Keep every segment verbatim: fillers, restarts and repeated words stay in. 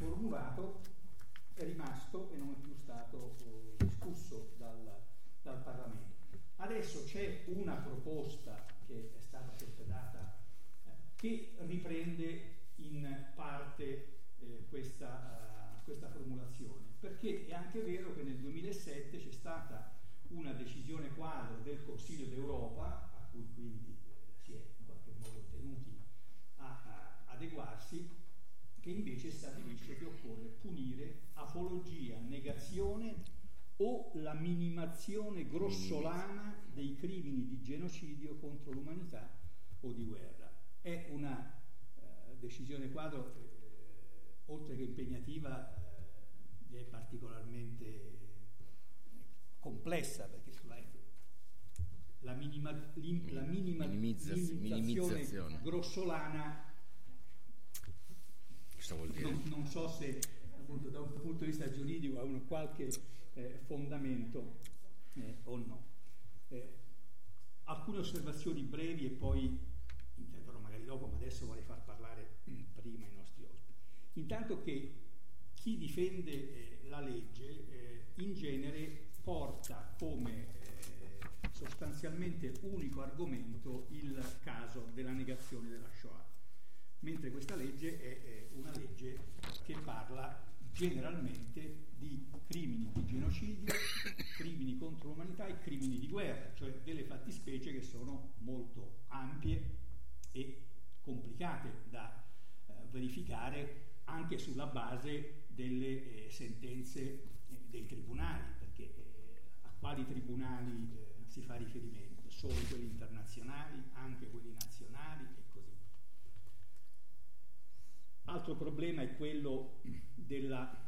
formulato è rimasto e non è più stato eh, discusso dal, dal Parlamento. Adesso c'è una proposta che è stata torpedata eh, che riprende in parte eh, questa, uh, questa formulazione, perché è anche vero che nel duemilasette c'è stata una decisione quadro del Consiglio d'Europa, a cui quindi eh, si è in qualche modo tenuti a, a adeguarsi, che invece stabilisce che occorre punire apologia, negazione o la minimazione grossolana dei crimini di genocidio contro l'umanità o di guerra. È una eh, decisione quadro, eh, oltre che impegnativa, eh, è particolarmente eh, complessa, perché sulla, la, minima, lim, la minima, minimizzazione, minimizzazione grossolana vuol dire? Non, non so se appunto da un punto di vista giuridico ha un qualche eh, fondamento eh, o no. Eh, alcune osservazioni brevi e poi intenderò magari dopo, ma adesso vorrei far parlare mh, prima i nostri ospiti. Intanto che chi difende eh, la legge eh, in genere porta come eh, sostanzialmente unico argomento il caso della negazione della Shoah, mentre questa legge è una legge che parla generalmente di crimini di genocidio, crimini contro l'umanità e crimini di guerra, cioè delle fattispecie che sono molto ampie e complicate da eh, verificare anche sulla base delle eh, sentenze eh, dei tribunali, perché eh, a quali tribunali eh, si fa riferimento? Solo quelli internazionali, anche quelli nazionali e così via. Altro problema è quello della,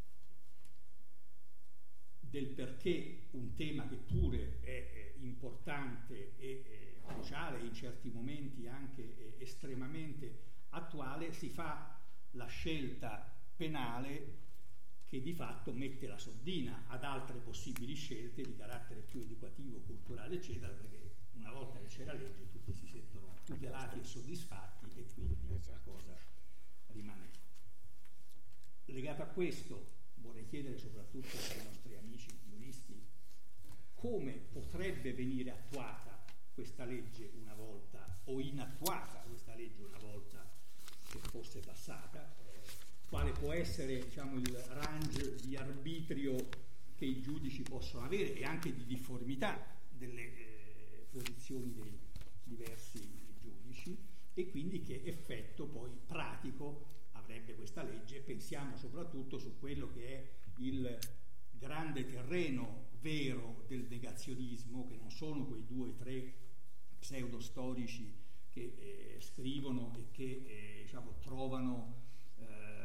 del perché un tema che pure è, è importante e è cruciale, in certi momenti anche estremamente attuale, si fa la scelta penale che di fatto mette la sordina ad altre possibili scelte di carattere più educativo, culturale, eccetera, perché una volta che c'è la legge tutti si sentono tutelati e soddisfatti e quindi questa cosa rimane. Legato a questo vorrei chiedere soprattutto ai nostri amici giuristi come potrebbe venire attuata questa legge una volta, o inattuata questa legge una volta che fosse passata, eh, quale può essere, diciamo, il range di arbitrio che i giudici possono avere e anche di difformità delle eh, posizioni dei diversi giudici, e quindi che effetto poi pratico avrebbe questa legge. Pensiamo soprattutto su quello che è il grande terreno vero del negazionismo, che non sono quei due o tre pseudostorici che eh, scrivono e che eh, diciamo, trovano eh,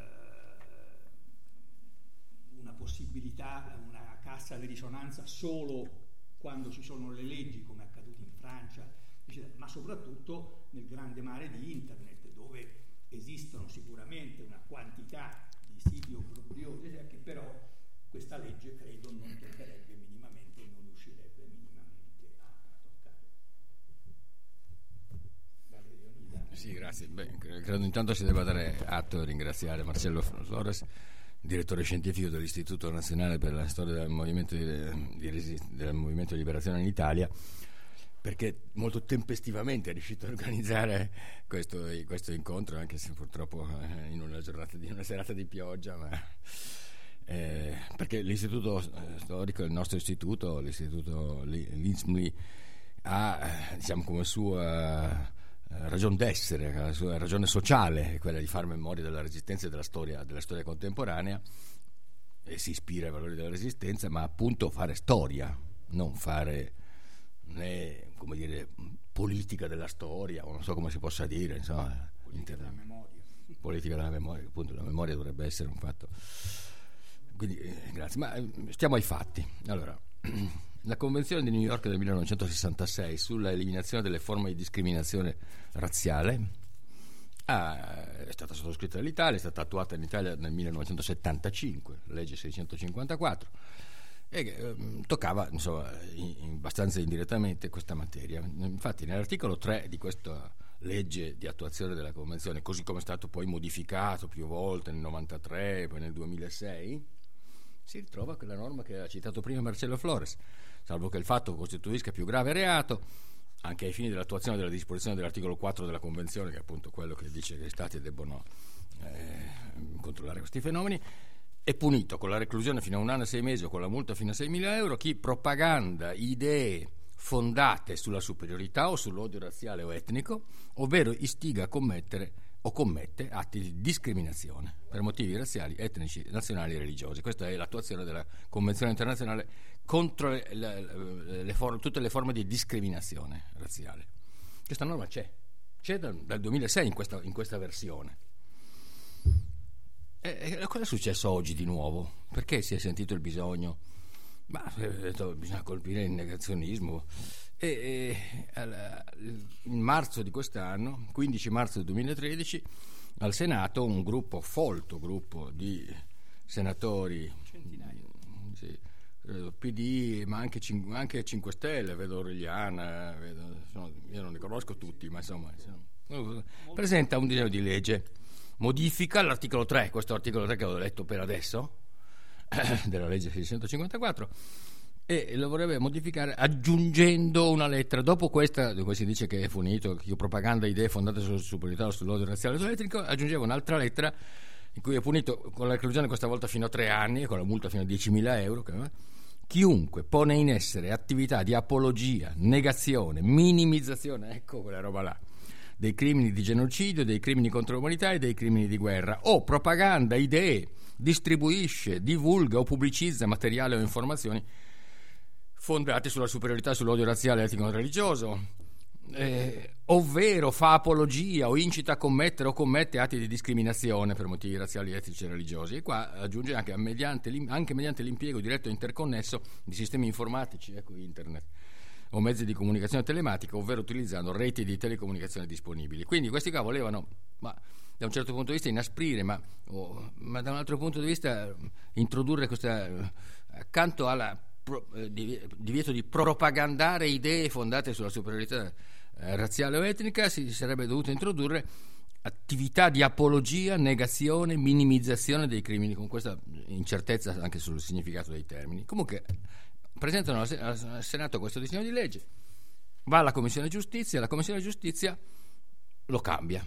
una possibilità, una cassa di risonanza solo quando ci sono le leggi, come è accaduto in Francia, eccetera, ma soprattutto nel grande mare di internet, dove esistono sicuramente una quantità di siti obbrobriosi che però questa legge credo non toccherebbe minimamente, non riuscirebbe minimamente a, a toccare. Valerio Nida. Sì, grazie. Beh, credo intanto si debba dare atto e ringraziare Marcello Flores, direttore scientifico dell'Istituto Nazionale per la Storia del Movimento di, di, Resist- del Movimento di Liberazione in Italia, perché molto tempestivamente è riuscito a organizzare questo, questo incontro, anche se purtroppo in una giornata di una serata di pioggia, ma eh, perché l'istituto storico, il nostro istituto, l'istituto l'INSMLI, ha diciamo come sua ragione d'essere, la sua ragione sociale, quella di far memoria della resistenza e della storia, della storia contemporanea, e si ispira ai valori della resistenza, ma appunto fare storia, non fare né, come dire, politica della storia, o non so come si possa dire, insomma, politica della memoria. Politica della memoria, appunto, la memoria dovrebbe essere un fatto. Quindi, eh, grazie. Ma eh, stiamo ai fatti. Allora, la Convenzione di New York del millenovecentosessantasei sulla eliminazione delle forme di discriminazione razziale ah, è stata sottoscritta dall'Italia, è stata attuata in Italia nel millenovecentosettantacinque, la legge seicentocinquantaquattro, e eh, toccava insomma in, in abbastanza indirettamente questa materia. Infatti nell'articolo tre di questa legge di attuazione della Convenzione, così come è stato poi modificato più volte nel novantatré, poi nel duemilasei, si ritrova quella norma che ha citato prima Marcello Flores, salvo che il fatto costituisca più grave reato, anche ai fini dell'attuazione della disposizione dell'articolo quattro della Convenzione, che è appunto quello che dice che gli Stati debbono eh, controllare questi fenomeni, è punito con la reclusione fino a un anno e sei mesi o con la multa fino a seimila euro chi propaganda idee fondate sulla superiorità o sull'odio razziale o etnico, ovvero istiga a commettere o commette atti di discriminazione per motivi razziali, etnici, nazionali e religiosi. Questa è l'attuazione della Convenzione internazionale contro le, le, le for- tutte le forme di discriminazione razziale. Questa norma c'è, c'è dal, dal duemilasei in questa, in questa versione. E, e cosa è successo oggi di nuovo? Perché si è sentito il bisogno? Ma detto, bisogna colpire il negazionismo. E, e alla, in marzo di quest'anno, quindici marzo del duemilatredici, al Senato un gruppo, folto gruppo di senatori, centinaia, sì, P D, ma anche, anche cinque Stelle, vedo Origliana, vedo, insomma, io non li conosco tutti, ma insomma, insomma presenta un disegno di legge, modifica l'articolo tre, questo articolo tre che ho letto per adesso, della legge seicentocinquantaquattro, e lo vorrebbe modificare aggiungendo una lettera dopo questa, dove si dice che è punito chi propaganda idee fondate sulla superiorità o sull'odio razziale o etnico, aggiungeva un'altra lettera in cui è punito con la reclusione questa volta fino a tre anni e con la multa fino a diecimila euro, chiunque pone in essere attività di apologia, negazione, minimizzazione, ecco quella roba là, dei crimini di genocidio, dei crimini contro l'umanità e dei crimini di guerra, o propaganda idee, distribuisce, divulga o pubblicizza materiale o informazioni fondate sulla superiorità, sull'odio razziale, etnico e religioso, eh, ovvero fa apologia o incita a commettere o commette atti di discriminazione per motivi razziali, etnici e religiosi. E qua aggiunge anche mediante, anche mediante l'impiego diretto e interconnesso di sistemi informatici, ecco internet, o mezzi di comunicazione telematica, ovvero utilizzando reti di telecomunicazione disponibili. Quindi questi qua volevano, ma da un certo punto di vista inasprire, ma, oh, ma da un altro punto di vista introdurre questa, accanto alla pro, eh, divieto di propagandare idee fondate sulla superiorità eh, razziale o etnica, si sarebbe dovuto introdurre attività di apologia, negazione, minimizzazione dei crimini, con questa incertezza anche sul significato dei termini. Comunque presentano al Senato questo disegno di legge, va alla Commissione Giustizia, la Commissione Giustizia lo cambia,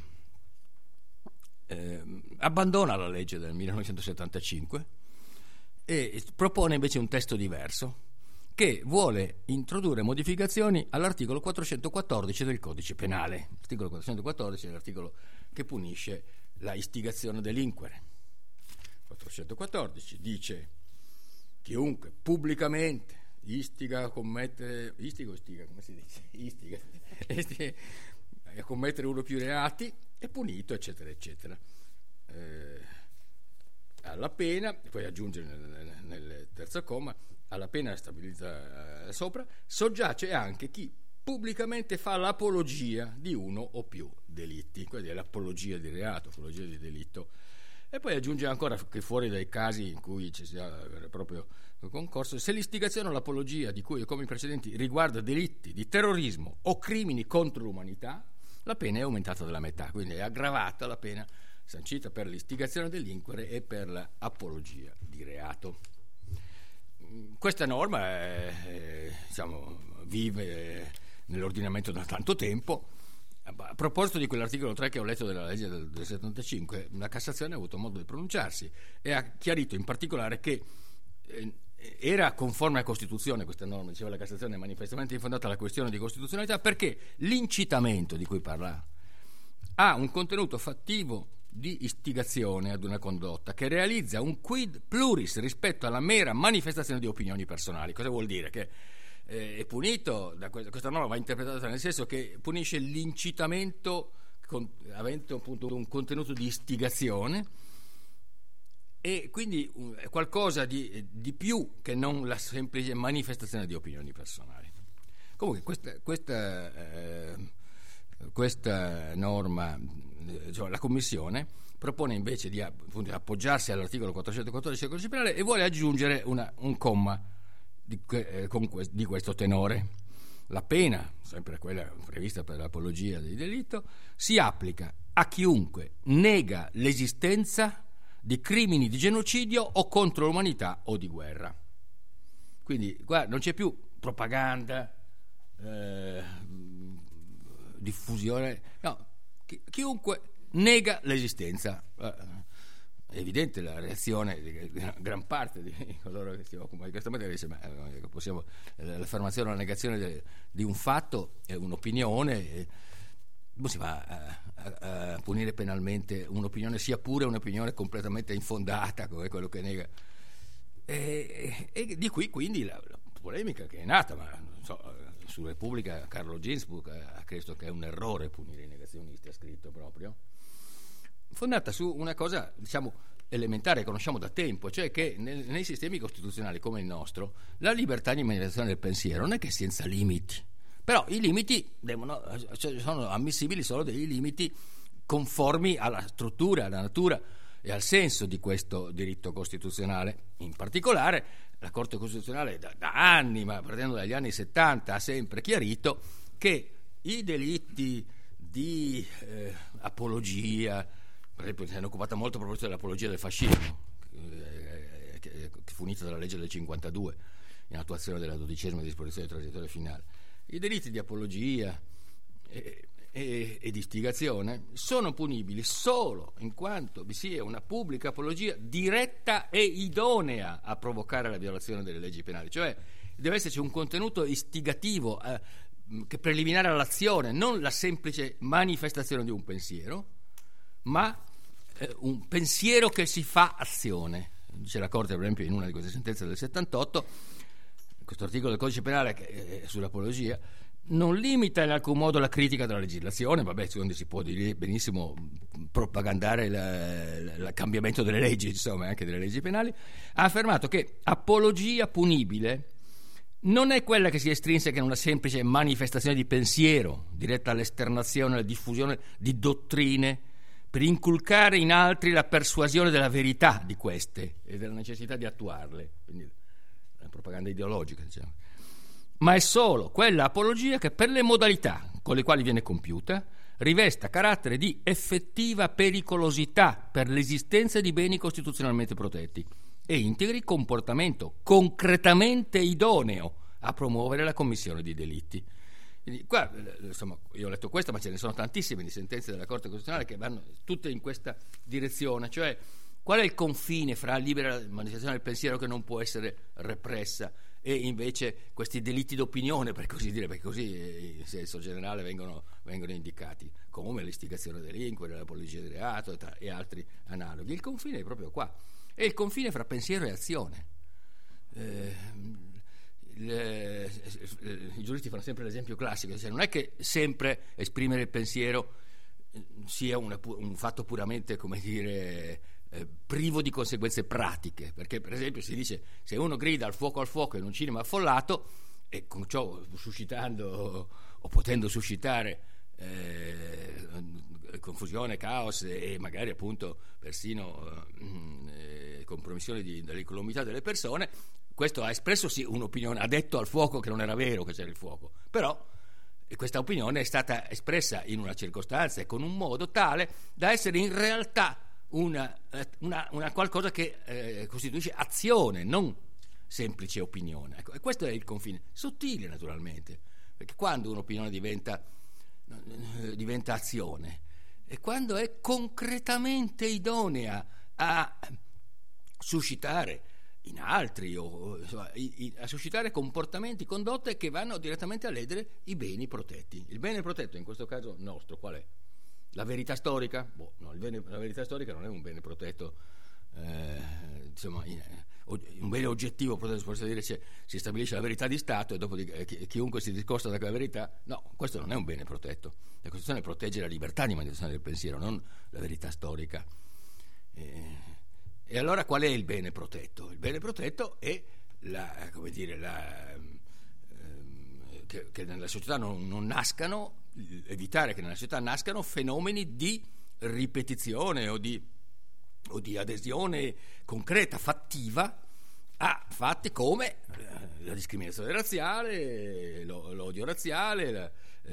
eh, abbandona la legge del millenovecentosettantacinque e propone invece un testo diverso che vuole introdurre modificazioni all'articolo quattrocentoquattordici del Codice Penale. L'articolo quattrocentoquattordici è l'articolo che punisce la istigazione a delinquere. quattrocentoquattordici dice: chiunque pubblicamente istiga a commettere, istiga o istiga, come si dice? Istiga, istiga a commettere uno o più reati è punito, eccetera, eccetera. Eh, alla pena, poi aggiunge nel, nel, nel terzo comma, alla pena stabilita eh, sopra, soggiace anche chi pubblicamente fa l'apologia di uno o più delitti, quindi è l'apologia di reato, apologia di delitto. E poi aggiunge ancora che fuori dai casi in cui ci sia proprio concorso, se l'istigazione o l'apologia di cui, come i precedenti, riguarda delitti di terrorismo o crimini contro l'umanità, la pena è aumentata della metà, quindi è aggravata la pena sancita per l'istigazione a delinquere e per l'apologia di reato. Questa norma è, diciamo, vive nell'ordinamento da tanto tempo. A proposito di quell'articolo tre che ho letto della legge del, del settantacinque, la Cassazione ha avuto modo di pronunciarsi e ha chiarito in particolare che eh, era conforme alla Costituzione questa norma, diceva la Cassazione, è manifestamente infondata la questione di costituzionalità perché l'incitamento di cui parla ha un contenuto fattivo di istigazione ad una condotta che realizza un quid pluris rispetto alla mera manifestazione di opinioni personali. Cosa vuol dire? Che eh, è punito, da questa, questa norma va interpretata nel senso che punisce l'incitamento con, avendo appunto un contenuto di istigazione e quindi è qualcosa di, di più che non la semplice manifestazione di opinioni personali. Comunque questa, questa, eh, questa norma, cioè la Commissione propone invece di appunto, appoggiarsi all'articolo quattrocentoquattordici del Codice Penale e vuole aggiungere una, un comma di, eh, con que- di questo tenore. la pena, sempre quella prevista per l'apologia del delitto, si applica a chiunque nega l'esistenza di crimini di genocidio o contro l'umanità o di guerra. Quindi qua non c'è più propaganda, eh, diffusione, no, chi, chiunque nega l'esistenza. Eh, è evidente la reazione di gran parte di coloro che si occupano di questa materia, dice, ma possiamo, l'affermazione o la negazione de, di un fatto è un'opinione, e come si va a, a, a punire penalmente un'opinione, sia pure un'opinione completamente infondata come quello che nega? E, e di qui quindi la, la polemica che è nata, ma non so, su Repubblica Carlo Ginzburg ha chiesto che è un errore punire i negazionisti, ha scritto proprio, fondata su una cosa, diciamo, elementare, che conosciamo da tempo, cioè che nel, nei sistemi costituzionali come il nostro la libertà di manifestazione del pensiero non è che senza limiti, però i limiti devono, cioè, sono ammissibili solo dei limiti conformi alla struttura, alla natura e al senso di questo diritto costituzionale. In particolare la Corte Costituzionale da, da anni, ma partendo dagli anni settanta, ha sempre chiarito che i delitti di eh, apologia, per esempio, si è occupata molto proprio dell'apologia del fascismo, eh, che fu unita dalla legge del cinquantadue in attuazione della dodicesima disposizione transitoria finale. I delitti di apologia e, e, e di istigazione sono punibili solo in quanto vi sia una pubblica apologia diretta e idonea a provocare la violazione delle leggi penali, cioè deve esserci un contenuto istigativo eh, che preliminare all'azione, non la semplice manifestazione di un pensiero, ma eh, un pensiero che si fa azione. Dice la Corte, per esempio, in una di queste sentenze del settantotto, questo articolo del Codice Penale che è sull'apologia non limita in alcun modo la critica della legislazione, vabbè, quindi si può dire benissimo propagandare il cambiamento delle leggi, insomma, anche delle leggi penali. Ha affermato che apologia punibile non è quella che si estrinseca in una semplice manifestazione di pensiero diretta all'esternazione, alla diffusione di dottrine per inculcare in altri la persuasione della verità di queste e della necessità di attuarle, quindi la propaganda ideologica, diciamo, ma è solo quella apologia che per le modalità con le quali viene compiuta rivesta carattere di effettiva pericolosità per l'esistenza di beni costituzionalmente protetti e integri comportamento concretamente idoneo a promuovere la commissione di delitti. Quindi qua, insomma, io ho letto questo, ma ce ne sono tantissime di sentenze della Corte Costituzionale che vanno tutte in questa direzione, cioè qual è il confine fra libera manifestazione del pensiero che non può essere repressa e invece questi delitti d'opinione, per così dire, perché così in senso generale vengono, vengono indicati, come l'istigazione a delinquere, l'apologia di reato e, tra, e altri analoghi. Il confine è proprio qua, è il confine fra pensiero e azione. Eh, Le, i giuristi fanno sempre l'esempio classico, cioè non è che sempre esprimere il pensiero sia una, un fatto puramente, come dire, eh, privo di conseguenze pratiche, perché per esempio si dice se uno grida al fuoco al fuoco in un cinema affollato e con ciò suscitando o potendo suscitare eh, confusione, caos e magari appunto persino eh, compromissione di, dell'incolumità delle persone, questo ha espresso sì un'opinione, ha detto al fuoco che non era vero che c'era il fuoco, però questa opinione è stata espressa in una circostanza e con un modo tale da essere in realtà una, una, una qualcosa che eh, costituisce azione, non semplice opinione. Ecco, e questo è il confine, sottile naturalmente, perché quando un'opinione diventa, eh, diventa azione e quando è concretamente idonea a suscitare in altri o insomma, i, i, a suscitare comportamenti, condotte che vanno direttamente a ledere i beni protetti. Il bene protetto in questo caso nostro qual è? La verità storica? Boh, no, il bene, la verità storica non è un bene protetto, eh, insomma, in, un bene oggettivo, possiamo dire, cioè, si stabilisce la verità di Stato e dopo di, eh, chiunque si discosta da quella verità. No, questo non è un bene protetto. La Costituzione protegge la libertà di manifestazione del pensiero, non la verità storica. Eh, E allora qual è il bene protetto? Il bene protetto è la, come dire, la, ehm, che, che nella società non, non nascano, evitare che nella società nascano fenomeni di ripetizione o di, o di adesione concreta, fattiva a fatti come eh, la discriminazione razziale, lo, l'odio razziale, la,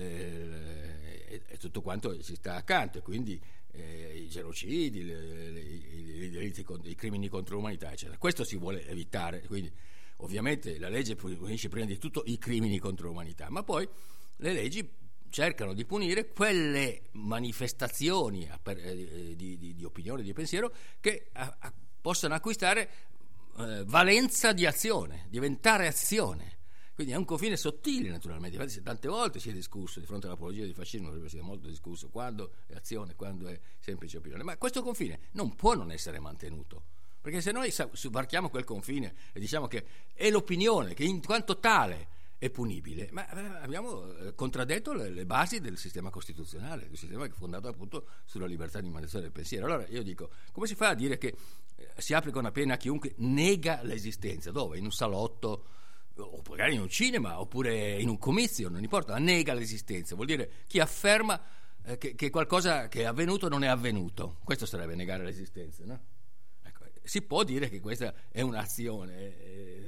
eh, e, e tutto quanto ci sta accanto, e quindi eh, i genocidi, le, le, i, i, i crimini contro l'umanità, eccetera. Questo si vuole evitare, quindi ovviamente la legge punisce prima di tutto i crimini contro l'umanità, ma poi le leggi cercano di punire quelle manifestazioni di, di, di opinione, di pensiero che a, a, possono acquistare eh, valenza di azione, diventare azione. Quindi è un confine sottile, naturalmente. Infatti tante volte si è discusso di fronte all'apologia di fascismo, si è molto discusso quando è azione, quando è semplice opinione, ma questo confine non può non essere mantenuto, perché se noi varchiamo quel confine e diciamo che è l'opinione che in quanto tale è punibile, ma abbiamo contraddetto le, le basi del sistema costituzionale, del sistema che è fondato appunto sulla libertà di manifestazione del pensiero. Allora io dico, come si fa a dire che si applica una pena a chiunque nega l'esistenza? Dove? In un salotto, o magari in un cinema, oppure in un comizio, non importa, nega l'esistenza. Vuol dire chi afferma eh, che, che qualcosa che è avvenuto non è avvenuto. Questo sarebbe negare l'esistenza, no? Ecco, si può dire che questa è un'azione, eh,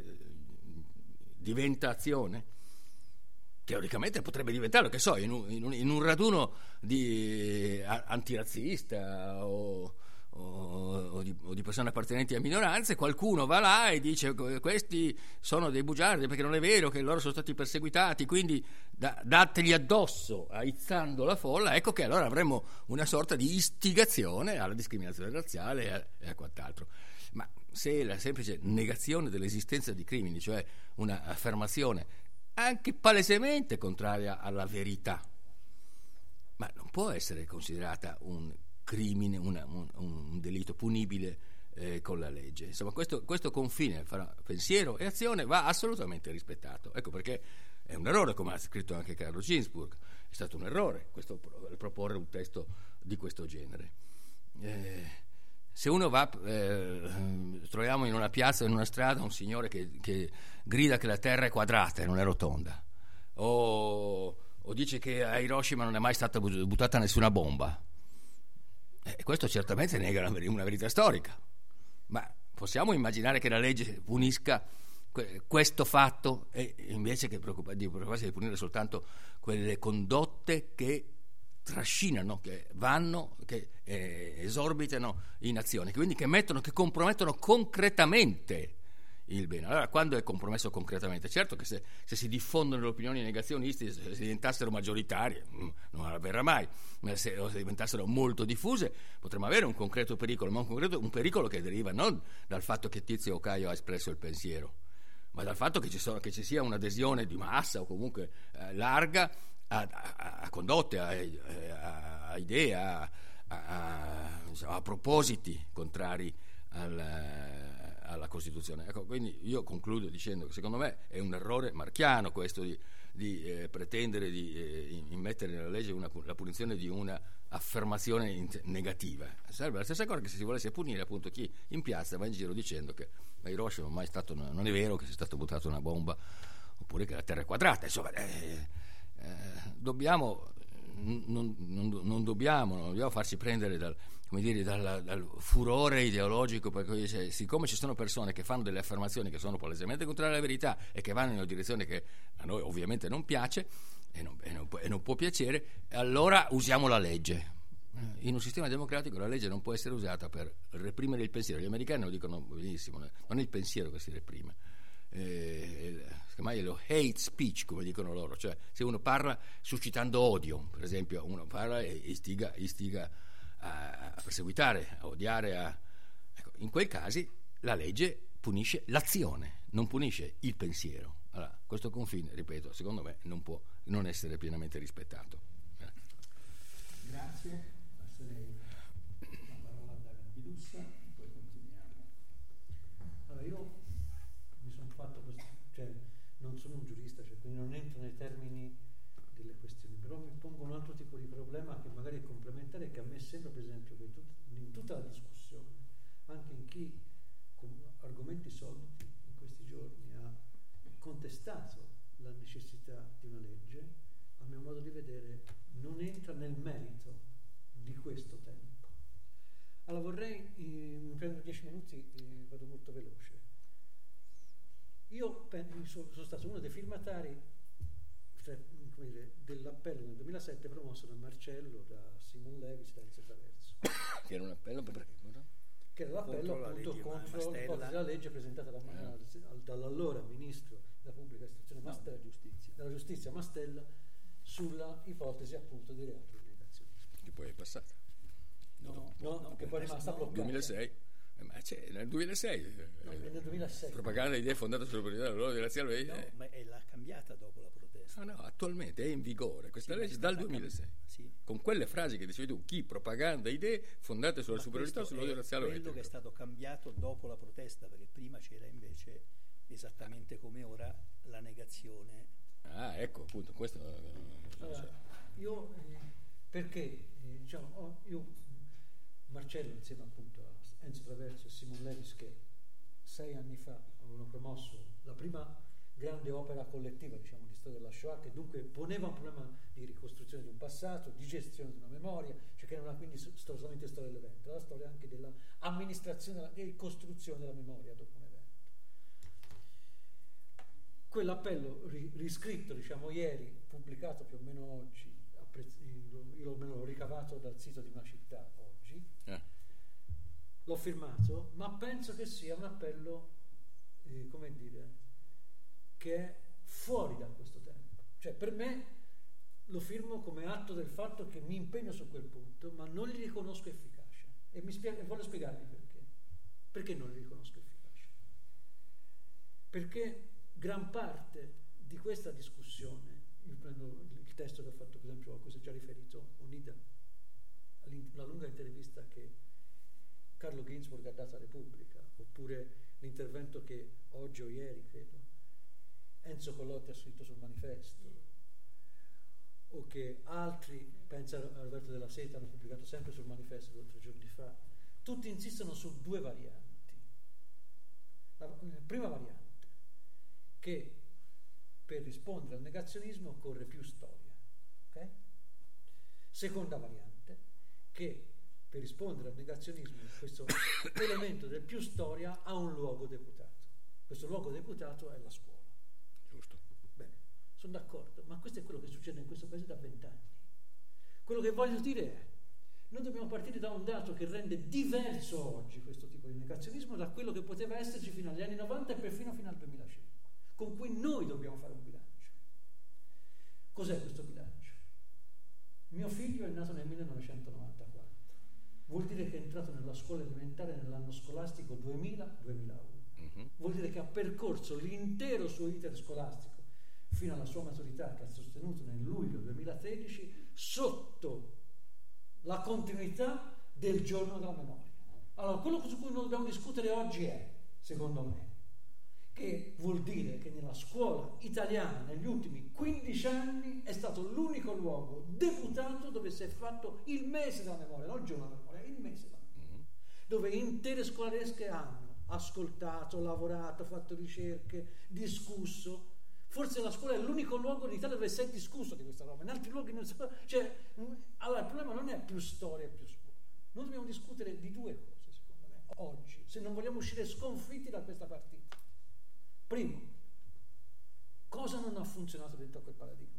diventa azione? Teoricamente potrebbe diventarlo, che so, in un, in un, in un raduno di eh, antirazzista o, o, o, di, o di persone appartenenti a minoranze, qualcuno va là e dice questi sono dei bugiardi perché non è vero che loro sono stati perseguitati, quindi da, dategli addosso aizzando la folla. Ecco che allora avremmo una sorta di istigazione alla discriminazione razziale e a, e a quant'altro. Ma se la semplice negazione dell'esistenza di crimini, cioè una affermazione anche palesemente contraria alla verità, ma non può essere considerata un crimine, una, un, un delitto punibile eh, con la legge. Insomma, questo, questo confine fra pensiero e azione va assolutamente rispettato. Ecco perché è un errore, come ha scritto anche Carlo Ginzburg, è stato un errore questo, proporre un testo di questo genere. Eh, Se uno va, eh, troviamo in una piazza, in una strada, un signore che, che grida che la terra è quadrata e non è rotonda, o, o dice che a Hiroshima non è mai stata buttata nessuna bomba, e eh, questo certamente nega una verità storica. Ma possiamo immaginare che la legge punisca que- questo fatto, e invece che preoccup- di preoccuparsi di punire soltanto quelle condotte che trascinano, che vanno, che eh, esorbitano in azioni, quindi che mettono, che compromettono concretamente il bene. Allora, quando è compromesso concretamente? Certo che se, se si diffondono le opinioni negazioniste, se diventassero maggioritarie, non avverrà mai, ma se, se diventassero molto diffuse, potremmo avere un concreto pericolo, ma un, concreto, un pericolo che deriva non dal fatto che Tizio o Caio ha espresso il pensiero, ma dal fatto che ci, sono, che ci sia un'adesione di massa o comunque eh, larga A, a, a condotte, a, a, a idee, a, a, a propositi contrari al, alla Costituzione. Ecco, quindi io concludo dicendo che secondo me è un errore marchiano questo di, di eh, pretendere di eh, immettere nella legge una, la punizione di una affermazione negativa. Sarebbe la stessa cosa che se si volesse punire appunto chi in piazza va in giro dicendo che a Hiroshima non è mai stato, non è vero che sia stata buttata una bomba, oppure che la terra è quadrata. Insomma, eh, Eh, dobbiamo non, non, non dobbiamo non dobbiamo farci prendere dal, come dire, dal, dal furore ideologico, perché dice, siccome ci sono persone che fanno delle affermazioni che sono palesemente contrarie alla verità e che vanno in una direzione che a noi ovviamente non piace e non, e non, e non può piacere, allora usiamo la legge. In un sistema democratico la legge non può essere usata per reprimere il pensiero. Gli americani lo dicono benissimo, non è il pensiero che si reprime, eh, ormai è lo hate speech, come dicono loro, cioè se uno parla suscitando odio, per esempio uno parla e istiga, istiga a, a perseguitare, a odiare, a, ecco, in quei casi la legge punisce l'azione, non punisce il pensiero. Allora, questo confine, ripeto, secondo me non può non essere pienamente rispettato. Grazie. Passerei la parola a David Bidussa, poi continuiamo. Allora, io mi sono fatto questo, cioè non sono un giurista, cioè, quindi non entro nei termini delle questioni, però mi pongo un altro tipo di problema che magari è complementare, che a me sembra, per esempio, che tut- in tutta la discussione, anche in chi con argomenti solidi in questi giorni ha contestato la necessità di una legge, a mio modo di vedere non entra nel merito di questo tempo. Allora vorrei, eh, mi prendo dieci minuti e vado molto veloce. io sono stato uno dei firmatari come dire, dell'appello nel duemilasette promosso da Marcello, da Simon Levis, da Enzo Traverso. Che era un appello per perché? Che era l'appello contro appunto la contro l'ipotesi della legge presentata da, eh. dall'allora ministro della pubblica istruzione no, Mastella, della giustizia. della giustizia Mastella, sulla ipotesi appunto di reato di negazionismo. Che poi è passata. No, no, no, no che poi è rimasta no, bloccata. duemilasei. Eh, ma c'è, nel duemilasei. No, eh, nel duemilasei. Propaganda di idee fondata sulla proprietà della loro graziale. No, eh. ma è l'ha cambiata dopo la protesta. Ah, no, attualmente è in vigore questa Sì, legge dal duemilasei. Sì. Con quelle frasi che dicevi tu, chi propaganda idee fondate sulla Ma superiorità o sull'odio razziale o quello etnico. che è stato cambiato dopo la protesta, perché prima c'era invece esattamente come ora la negazione. Ah, ecco, appunto, questo eh, Allora, io eh, perché eh, diciamo, ho, io Marcello insieme appunto a Enzo Traverso e Simon Levis, che sei anni fa avevano promosso la prima grande opera collettiva, diciamo, di storia della Shoah, che dunque poneva un problema di ricostruzione di un passato, di gestione di una memoria, cioè che non era quindi solamente storia dell'evento, era la storia anche dell'amministrazione e costruzione della memoria dopo un evento. Quell'appello ri- riscritto, diciamo, ieri, pubblicato più o meno oggi, apprezz- io me l'ho ricavato dal sito di Una Città oggi, eh. l'ho firmato, ma penso che sia un appello, eh, come dire, che è fuori da questo tempo. Cioè, per me lo firmo come atto del fatto che mi impegno su quel punto, ma non gli riconosco efficacia. E mi spiego, voglio spiegarvi perché. Perché non gli riconosco efficacia? Perché gran parte di questa discussione, io prendo il testo che ha fatto per esempio a cui si è già riferito Onida, la lunga intervista che Carlo Ginzburg ha dato a Repubblica, oppure l'intervento che oggi o ieri credo Enzo Collotti ha scritto sul Manifesto, o che altri, pensa a Roberto Della Seta, hanno pubblicato sempre sul Manifesto due o tre giorni fa, tutti insistono su due varianti. La, la prima variante, che per rispondere al negazionismo occorre più storia, ok? Seconda variante, che per rispondere al negazionismo questo elemento del più storia ha un luogo deputato. Questo luogo deputato è la scuola. Giusto. Bene, sono d'accordo, ma questo è quello che succede in questo paese da vent'anni. Quello che voglio dire è, noi dobbiamo partire da un dato che rende diverso oggi questo tipo di negazionismo da quello che poteva esserci fino agli anni novanta e perfino fino al duemilacinque, con cui noi dobbiamo fare un bilancio. Cos'è questo bilancio? Mio figlio è nato nel millenovecentonovantaquattro, vuol dire che è entrato nella scuola elementare nell'anno scolastico duemila duemilauno. Uh-huh. Vuol dire che ha percorso l'intero suo iter scolastico fino alla sua maturità, che ha sostenuto nel luglio duemilatredici, sotto la continuità del giorno della memoria. Allora, quello su cui noi dobbiamo discutere oggi è, secondo me, che vuol dire che nella scuola italiana negli ultimi quindici anni è stato l'unico luogo deputato dove si è fatto il mese della memoria, non il giorno della memoria, il mese della memoria, uh-huh. Dove intere scolaresche hanno ascoltato, lavorato, fatto ricerche, discusso. Forse la scuola è l'unico luogo in Italia dove si è discusso di questa roba, in altri luoghi non si può. Cioè, allora il problema non è più storia e più scuola. Noi dobbiamo discutere di due cose, secondo me, oggi, se non vogliamo uscire sconfitti da questa partita. Primo, cosa non ha funzionato dentro a quel paradigma?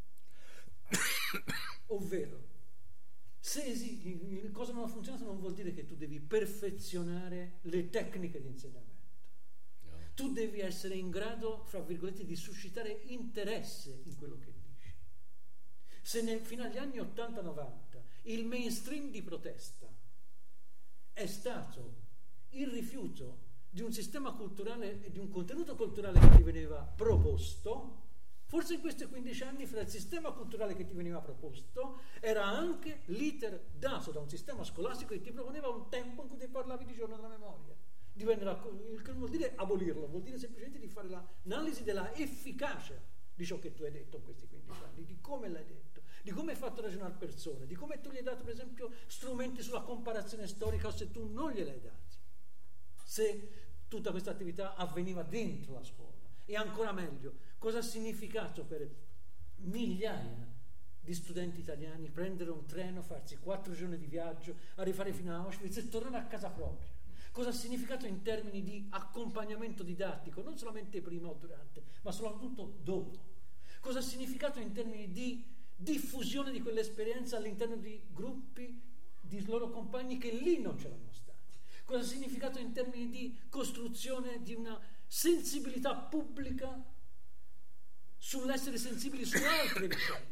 Ovvero, se esi, cosa non ha funzionato non vuol dire che tu devi perfezionare le tecniche di insegnamento. No. Tu devi essere in grado, fra virgolette, di suscitare interesse in quello che dici. Se nel, fino agli anni ottanta novanta il mainstream di protesta è stato il rifiuto di un sistema culturale e di un contenuto culturale che ti veniva proposto, forse in questi quindici anni fra il sistema culturale che ti veniva proposto era anche l'iter dato da un sistema scolastico che ti proponeva un tempo in cui ti parlavi di giorno della memoria. Il che non vuol dire abolirlo, vuol dire semplicemente di fare l'analisi della efficacia di ciò che tu hai detto in questi quindici anni, di come l'hai detto, di come hai fatto ragionare persone, di come tu gli hai dato per esempio strumenti sulla comparazione storica o se tu non gliel'hai dati. Se tutta questa attività avveniva dentro la scuola. E ancora meglio, cosa ha significato per migliaia di studenti italiani prendere un treno, farsi quattro giorni di viaggio, arrivare fino a Auschwitz e tornare a casa propria, cosa ha significato in termini di accompagnamento didattico, non solamente prima o durante, ma soprattutto dopo, cosa ha significato in termini di diffusione di quell'esperienza all'interno di gruppi di loro compagni che lì non c'erano stati, cosa ha significato in termini di costruzione di una sensibilità pubblica sull'essere sensibili su altre vicende.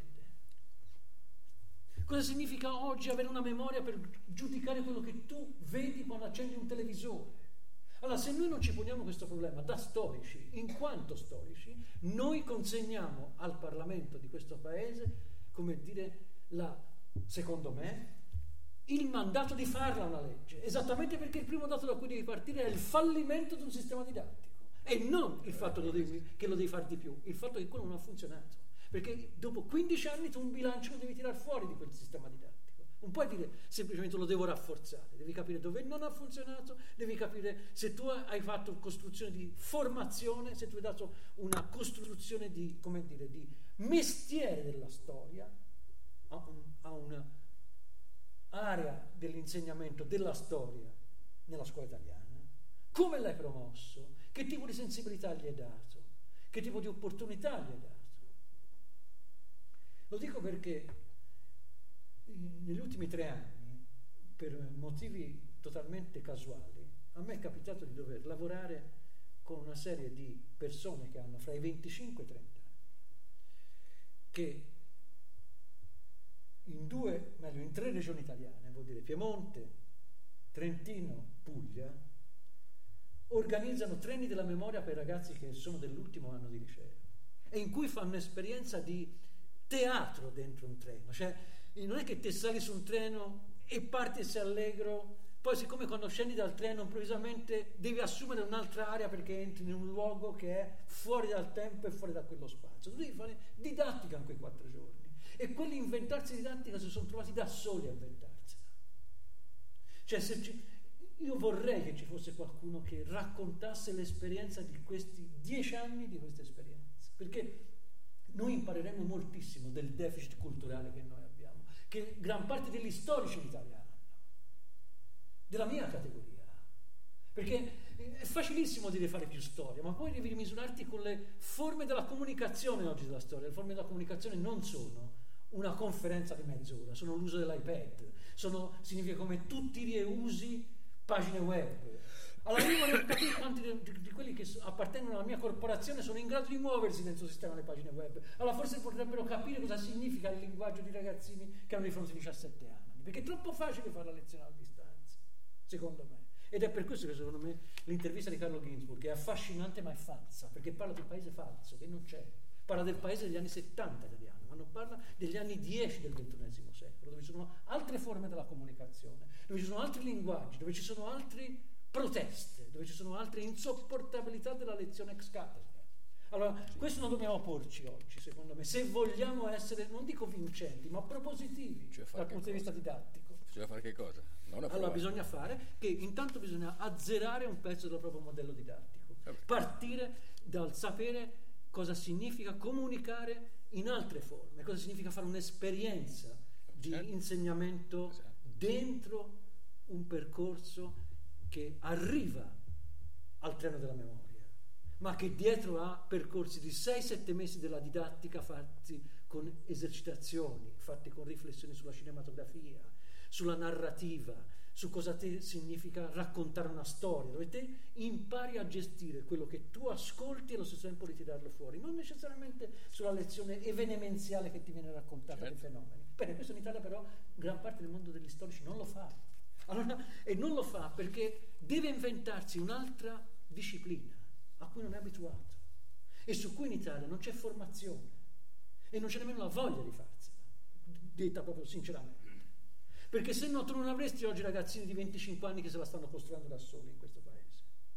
Cosa significa oggi avere una memoria per giudicare quello che tu vedi quando accendi un televisore? Allora, se noi non ci poniamo questo problema da storici, in quanto storici, noi consegniamo al Parlamento di questo Paese, come dire, la, secondo me, il mandato di farla una legge, esattamente perché il primo dato da cui devi partire è il fallimento di un sistema didattico e non il fatto che lo devi, che lo devi fare di più, il fatto che quello non ha funzionato. Perché dopo quindici anni tu un bilancio lo devi tirare fuori di quel sistema didattico. Non puoi dire semplicemente lo devo rafforzare, devi capire dove non ha funzionato, devi capire se tu hai fatto costruzione di formazione, se tu hai dato una costruzione di, come dire, di mestiere della storia a, un, a una area dell'insegnamento della storia nella scuola italiana, come l'hai promosso, che tipo di sensibilità gli hai dato, che tipo di opportunità gli hai dato. Lo dico perché negli ultimi tre anni, per motivi totalmente casuali, a me è capitato di dover lavorare con una serie di persone che hanno fra i venticinque e i trenta anni, che in due, meglio, in tre regioni italiane, vuol dire Piemonte, Trentino, Puglia, organizzano treni della memoria per ragazzi che sono dell'ultimo anno di liceo e in cui fanno esperienza di teatro dentro un treno, cioè non è che te sali su un treno e parti e sei allegro, poi siccome quando scendi dal treno improvvisamente devi assumere un'altra area perché entri in un luogo che è fuori dal tempo e fuori da quello spazio, tu devi fare didattica in quei quattro giorni e quelli inventarsi didattica si sono trovati da soli a inventarsela. Cioè se ci, io vorrei che ci fosse qualcuno che raccontasse l'esperienza di questi dieci anni di questa esperienza, perché noi impareremo moltissimo del deficit culturale che noi abbiamo, che gran parte degli storici in Italia hanno, della mia categoria, perché è facilissimo dire fare più storia, ma poi devi misurarti con le forme della comunicazione oggi della storia. Le forme della comunicazione non sono una conferenza di mezz'ora, sono l'uso dell'iPad, sono, significa come tutti i riusi pagine web. Allora io voglio capire quanti di, di, di quelli che appartengono alla mia corporazione sono in grado di muoversi nel suo sistema delle pagine web. Allora forse potrebbero capire cosa significa il linguaggio di ragazzini che hanno di fronte a diciassette anni, perché è troppo facile fare la lezione a distanza, secondo me. Ed è per questo che secondo me l'intervista di Carlo Ginzburg è affascinante ma è falsa, perché parla di un paese falso, che non c'è. Parla del paese degli anni settanta italiano, ma non parla degli anni dieci del ventunesimo secolo, dove ci sono altre forme della comunicazione, dove ci sono altri linguaggi, dove ci sono altri proteste, dove ci sono altre insopportabilità della lezione ex cattedra. Allora, questo non dobbiamo porci oggi, secondo me, se vogliamo essere, non dico vincenti, ma propositivi cioè dal punto di vista didattico. Cioè fare che cosa? Non allora bisogna fare che intanto bisogna azzerare un pezzo del proprio modello didattico, Vabbè. partire dal sapere cosa significa comunicare in altre forme, cosa significa fare un'esperienza di certo. insegnamento certo. dentro un percorso che arriva al treno della memoria, ma che dietro ha percorsi di sei sette mesi della didattica fatti con esercitazioni, fatti con riflessioni sulla cinematografia, sulla narrativa, su cosa te significa raccontare una storia, dove te impari a gestire quello che tu ascolti e allo stesso tempo ritirarlo fuori, non necessariamente sulla lezione evenemenziale che ti viene raccontata certo. dei fenomeni. Bene, questo in Italia però gran parte del mondo degli storici non lo fa. Allora, e non lo fa perché deve inventarsi un'altra disciplina a cui non è abituato e su cui in Italia non c'è formazione e non c'è nemmeno la voglia di farsela, detta proprio sinceramente, perché se no tu non avresti oggi ragazzini di venticinque anni che se la stanno costruendo da soli in questo paese.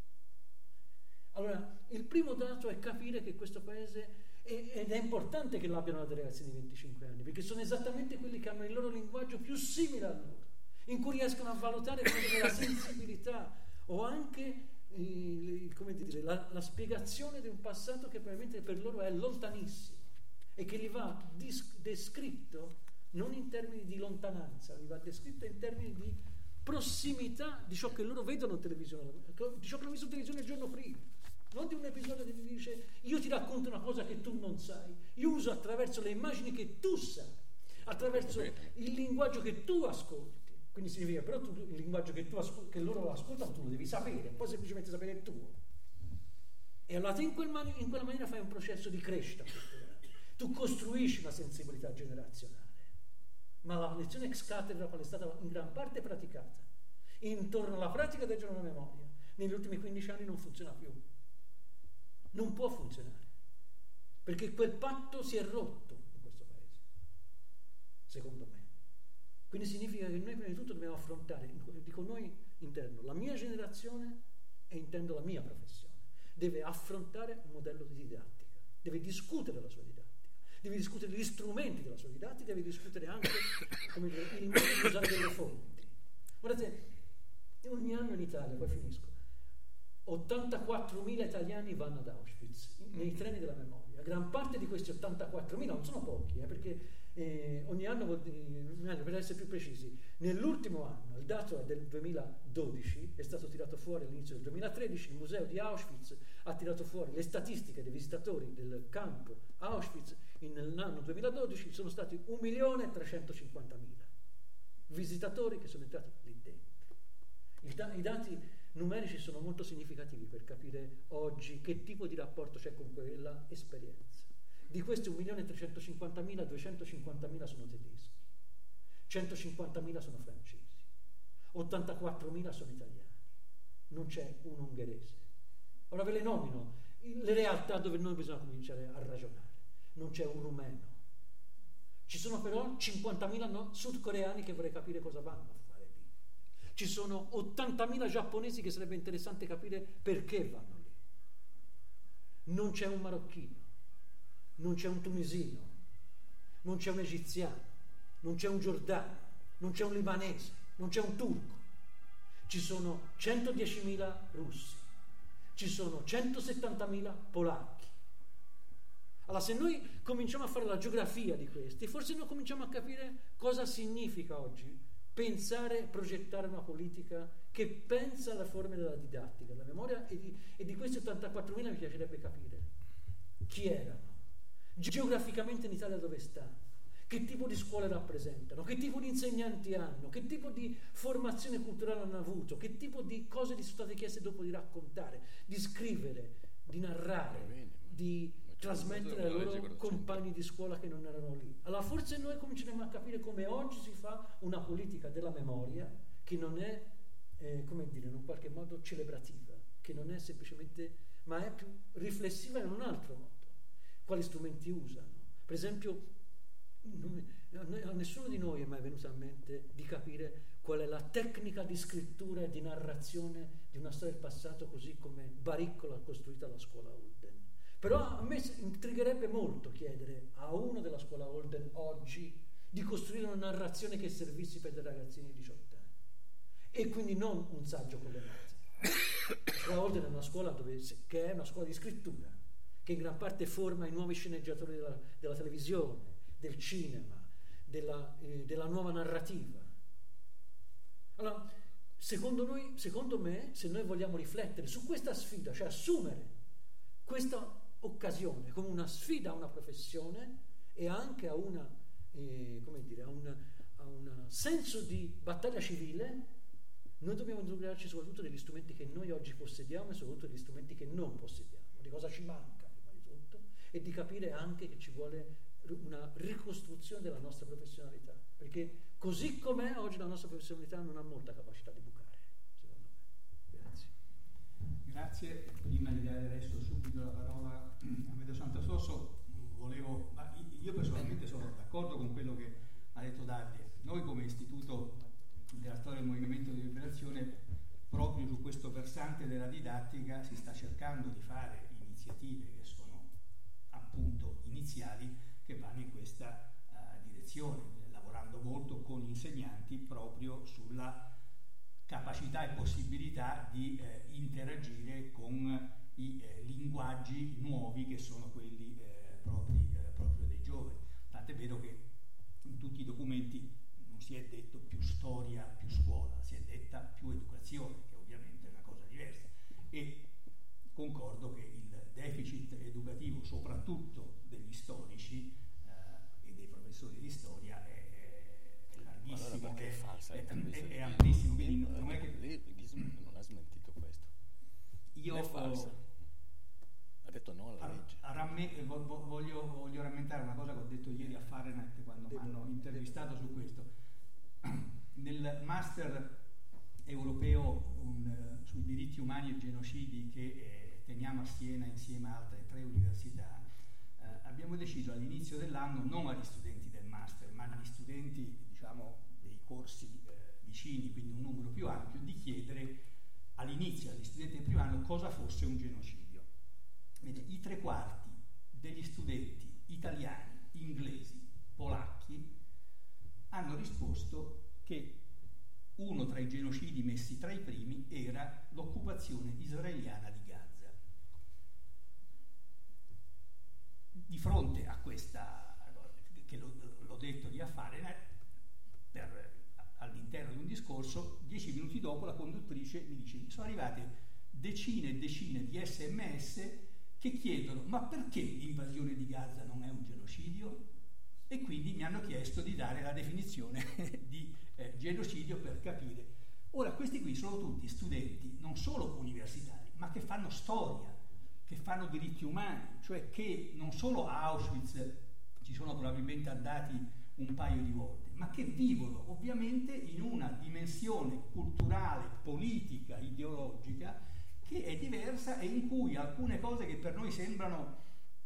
Allora il primo dato è capire che questo paese è, ed è importante che l'abbiano dei ragazzini di venticinque anni, perché sono esattamente quelli che hanno il loro linguaggio più simile a loro, in cui riescono a valutare la sensibilità o anche eh, come dire, la, la spiegazione di un passato che probabilmente per loro è lontanissimo e che gli va dis- descritto non in termini di lontananza, gli va descritto in termini di prossimità di ciò che loro vedono in televisione, di ciò che hanno visto in televisione il giorno prima. Non di un episodio che ti dice io ti racconto una cosa che tu non sai, io uso attraverso le immagini che tu sai, attraverso il linguaggio che tu ascolti. Quindi significa però tu, il linguaggio che, tu ascol- che loro ascoltano tu lo devi sapere, poi semplicemente sapere il tuo. E allora in, quel man- in quella maniera fai un processo di crescita culturale. Tu costruisci una sensibilità generazionale. Ma la lezione ex cattedra, qual è stata in gran parte praticata intorno alla pratica del giorno della memoria, negli ultimi quindici anni non funziona più. Non può funzionare, perché quel patto si è rotto in questo paese, secondo me. Quindi significa che noi prima di tutto dobbiamo affrontare, dico noi interno, la mia generazione e intendo la mia professione, deve affrontare un modello di didattica, deve discutere la sua didattica, deve discutere gli strumenti della sua didattica, deve discutere anche come dire, il modo di usare delle fonti. Guardate, ogni anno in Italia, poi finisco, ottantaquattromila italiani vanno ad Auschwitz nei treni della memoria. Gran parte di questi ottantaquattromila non sono pochi, eh, perché eh, ogni anno, per essere più precisi, nell'ultimo anno, il dato è del duemiladodici, è stato tirato fuori all'inizio del duemilatredici, il museo di Auschwitz ha tirato fuori le statistiche dei visitatori del campo Auschwitz. Nell'anno duemiladodici sono stati un milione trecentocinquantamila visitatori che sono entrati lì dentro. Il da- I dati numerici sono molto significativi per capire oggi che tipo di rapporto c'è con quella esperienza. Di questi un milione trecentocinquantamila, duecentocinquantamila sono tedeschi, centocinquantamila sono francesi, ottantaquattromila sono italiani, non c'è un ungherese. Ora ve le nomino le realtà dove noi bisogna cominciare a ragionare. Non c'è un rumeno. Ci sono però cinquantamila no, sudcoreani che vorrei capire cosa vanno a fare lì. Ci sono ottantamila giapponesi che sarebbe interessante capire perché vanno lì. Non c'è un marocchino, non c'è un tunisino, non c'è un egiziano, non c'è un giordano, non c'è un libanese, non c'è un turco. Ci sono centodiecimila russi, ci sono centosettantamila polacchi. Allora, se noi cominciamo a fare la geografia di questi, forse noi cominciamo a capire cosa significa oggi pensare e progettare una politica che pensa alle forme della didattica, della memoria, e di, e di questi ottantaquattromila mi piacerebbe capire chi erano, geograficamente in Italia dove stanno, che tipo di scuole rappresentano, che tipo di insegnanti hanno, che tipo di formazione culturale hanno avuto, che tipo di cose gli sono state chieste dopo di raccontare, di scrivere, di narrare, di trasmettere ai loro compagni di scuola che non erano lì. Allora forse noi cominceremo a capire come oggi si fa una politica della memoria che non è, eh, come dire, in un qualche modo celebrativa, che non è semplicemente, ma è più riflessiva in un altro modo. Quali strumenti usano? Per esempio, a nessuno di noi è mai venuto a mente di capire qual è la tecnica di scrittura e di narrazione di una storia del passato così come Bariccola ha costruita la scuola Holden. Però a me intrigherebbe molto chiedere a uno della scuola Holden oggi di costruire una narrazione che servisse per dei ragazzini di diciotto anni e quindi non un saggio con le note. La scuola Holden è una scuola dove, che è una scuola di scrittura che in gran parte forma i nuovi sceneggiatori della, della televisione, del cinema, della, eh, della nuova narrativa. Allora, secondo noi, secondo me, se noi vogliamo riflettere su questa sfida, cioè assumere questa occasione come una sfida a una professione e anche a una, eh, come dire, a un, a un senso di battaglia civile, noi dobbiamo interrogarci soprattutto degli strumenti che noi oggi possediamo e soprattutto degli strumenti che non possediamo, di cosa ci manca prima di tutto, e di capire anche che ci vuole una ricostruzione della nostra professionalità, perché così com'è oggi la nostra professionalità non ha molta capacità di bucare, secondo me. Grazie. Grazie. Prima di dare adesso subito la parola a Amedeo Santasosso, volevo, ma io personalmente sono d'accordo con quello che ha detto Davide. Noi come Istituto della Storia del Movimento di Liberazione, proprio su questo versante della didattica, si sta cercando di fare iniziative che sono appunto iniziali, che vanno in questa uh, direzione, lavorando molto con gli insegnanti proprio sulla capacità e possibilità di eh, interagire con i eh, linguaggi nuovi che sono quelli eh, propri, eh, proprio dei giovani. Tant'è vero che in tutti i documenti non si è detto più storia, più scuola, si è detta più educazione, che ovviamente è una cosa diversa. E concordo che il deficit educativo, soprattutto degli storici eh, e dei professori di storia, è, è larghissimo. Allora perché è, è falsa? È, è, è, è amplissimo. Quindi lì, non è che lì, non ha smentito questo. Io non è falsa. Ho, ha detto no alla legge. A, a ramme, voglio, voglio rammentare una cosa che ho detto ieri a Fahrenheit quando mi hanno intervistato su questo. Nel master europeo un, sui diritti umani e genocidi che eh, teniamo a Siena insieme a altre tre università, eh, abbiamo deciso all'inizio dell'anno, non agli studenti del master, ma agli studenti, diciamo, dei corsi eh, vicini, quindi un numero più ampio, di chiedere all'inizio agli studenti del primo anno cosa fosse un genocidio. Vede, i tre quarti degli studenti italiani, inglesi, polacchi hanno risposto che uno tra i genocidi messi tra i primi era l'occupazione israeliana di Gaza. Di fronte a questa, che l'ho detto lì a Fahrenheit, per, all'interno di un discorso, dieci minuti dopo la conduttrice mi dice: sono arrivate decine e decine di sms che chiedono: ma perché l'invasione di Gaza non è un genocidio? E quindi mi hanno chiesto di dare la definizione di eh, genocidio per capire. Ora, questi qui sono tutti studenti non solo universitari, ma che fanno storia, che fanno diritti umani, cioè che non solo a Auschwitz ci sono probabilmente andati un paio di volte, ma che vivono ovviamente in una dimensione culturale, politica, ideologica che è diversa e in cui alcune cose che per noi sembrano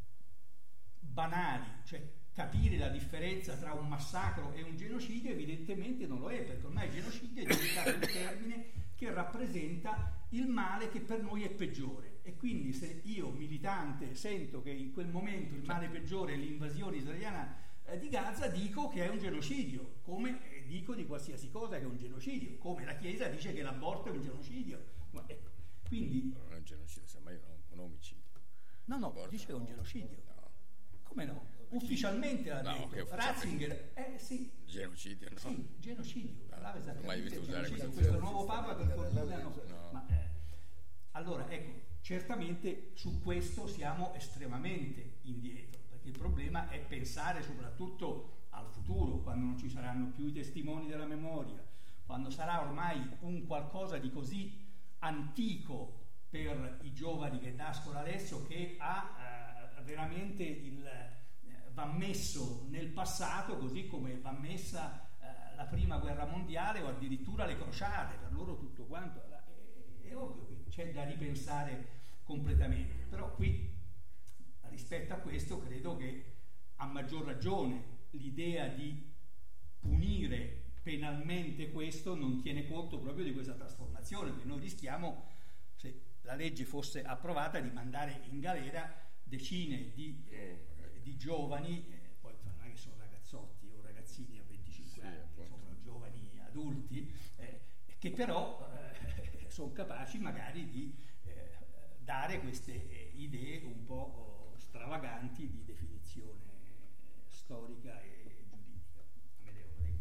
banali, cioè capire la differenza tra un massacro e un genocidio, evidentemente non lo è, perché ormai il genocidio è diventato un termine che rappresenta il male che per noi è peggiore. E quindi se io, militante, sento che in quel momento il male peggiore è l'invasione israeliana eh, di Gaza, dico che è un genocidio, come eh, dico di qualsiasi cosa che è un genocidio, come la Chiesa dice che l'aborto è un genocidio. Ma, ecco, quindi non è un genocidio, semmai un, un omicidio. No, no, l'aborto dice che è un genocidio. No. Come no? Ufficialmente l'ha no, detto Ratzinger, eh sì. Genocidio, no? Sì, genocidio. No, parlava non ho mai visto usare questo. questo Questo nuovo Papa per fortuna no. no. Ma, eh, allora, ecco, certamente su questo siamo estremamente indietro, perché il problema è pensare soprattutto al futuro, quando non ci saranno più i testimoni della memoria, quando sarà ormai un qualcosa di così antico per i giovani che nascono adesso, che ha eh, veramente il, eh, va messo nel passato, così come va messa eh, la prima guerra mondiale o addirittura le crociate. Per loro tutto quanto è, è ovvio che c'è da ripensare completamente, però qui rispetto a questo credo che a maggior ragione l'idea di punire penalmente questo non tiene conto proprio di questa trasformazione, che noi rischiamo, se la legge fosse approvata, di mandare in galera decine di, eh, di giovani, eh, poi non è che sono ragazzotti o ragazzini a venticinque sì, anni, appunto. Sono giovani adulti, eh, che però eh, sono capaci magari di eh, dare queste idee un po' stravaganti di definizione storica e giuridica. Amedeo, prego.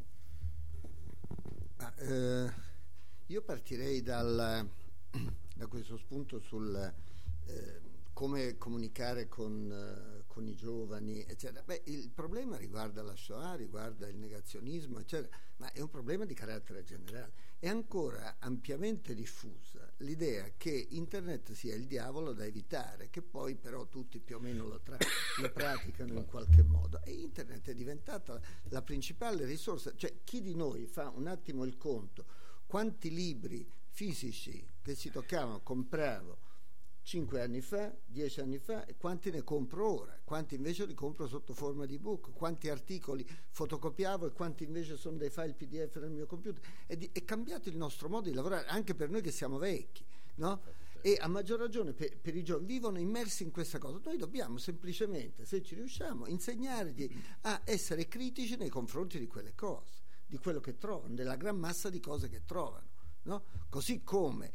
Ah, eh, io partirei dal, da questo spunto sul eh, come comunicare con, eh, con i giovani, eccetera. Beh, il problema riguarda la Shoah, riguarda il negazionismo, eccetera, ma è un problema di carattere generale. È ancora ampiamente diffusa l'idea che internet sia il diavolo da evitare, che poi però tutti più o meno lo, tra- lo praticano in qualche modo. E internet è diventata la principale risorsa. Cioè, chi di noi fa un attimo il conto quanti libri fisici che si toccavano compravo cinque anni fa, dieci anni fa, e quanti ne compro ora, quanti invece li compro sotto forma di ebook, quanti articoli fotocopiavo e quanti invece sono dei file P D F nel mio computer. È, di, è cambiato il nostro modo di lavorare, anche per noi che siamo vecchi, no? E a maggior ragione per, per i giovani, vivono immersi in questa cosa. Noi dobbiamo semplicemente, se ci riusciamo, insegnargli a essere critici nei confronti di quelle cose, di quello che trovano, della gran massa di cose che trovano, no? Così come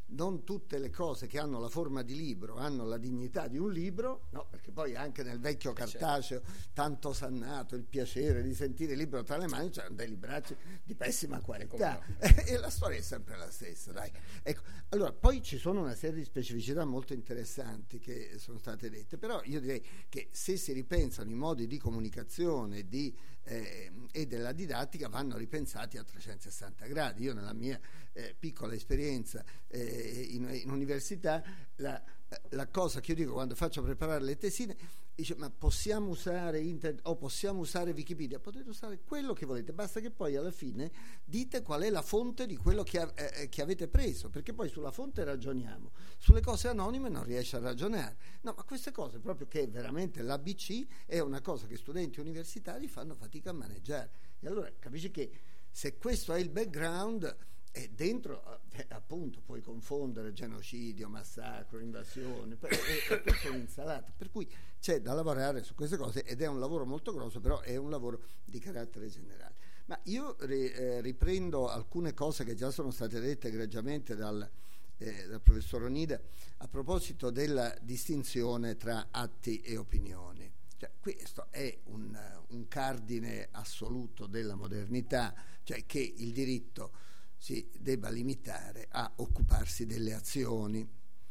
non tutte le cose che hanno la forma di libro hanno la dignità di un libro, no, perché poi anche nel vecchio cartaceo, tanto sannato, il piacere di sentire il libro tra le mani, c'erano dei libracci di pessima qualità, e la storia è sempre la stessa, dai. Ecco, allora, poi ci sono una serie di specificità molto interessanti che sono state dette, però io direi che se si ripensano i modi di comunicazione di, eh, e della didattica vanno ripensati a trecentosessanta gradi. Io nella mia eh, piccola esperienza eh, in, in università, la, la cosa che io dico quando faccio preparare le tesine, dice: ma possiamo usare internet o possiamo usare Wikipedia? Potete usare quello che volete, basta che poi alla fine dite qual è la fonte di quello che, eh, che avete preso, perché poi sulla fonte ragioniamo, sulle cose anonime non riesce a ragionare. No, ma queste cose, proprio che veramente l'A B C è una cosa che studenti universitari fanno fatica a maneggiare. E allora capisci che se questo è il background, e dentro eh, appunto puoi confondere genocidio, massacro, invasione, è, è tutto un'insalata, per cui c'è da lavorare su queste cose ed è un lavoro molto grosso, però è un lavoro di carattere generale. Ma io ri, eh, riprendo alcune cose che già sono state dette egregiamente dal, eh, dal professor Onida a proposito della distinzione tra atti e opinioni. Cioè, questo è un, un cardine assoluto della modernità, cioè che il diritto si debba limitare a occuparsi delle azioni.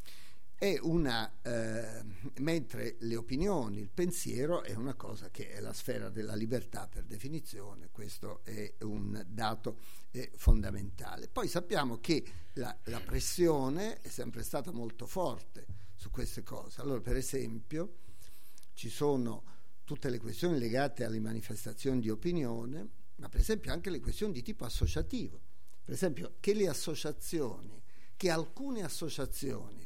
È una, eh, mentre le opinioni, il pensiero è una cosa che è la sfera della libertà per definizione, questo è un dato eh, fondamentale. Poi sappiamo che la, la pressione è sempre stata molto forte su queste cose. Allora, per esempio, ci sono tutte le questioni legate alle manifestazioni di opinione, ma per esempio anche le questioni di tipo associativo. Per esempio, che le associazioni, che alcune associazioni,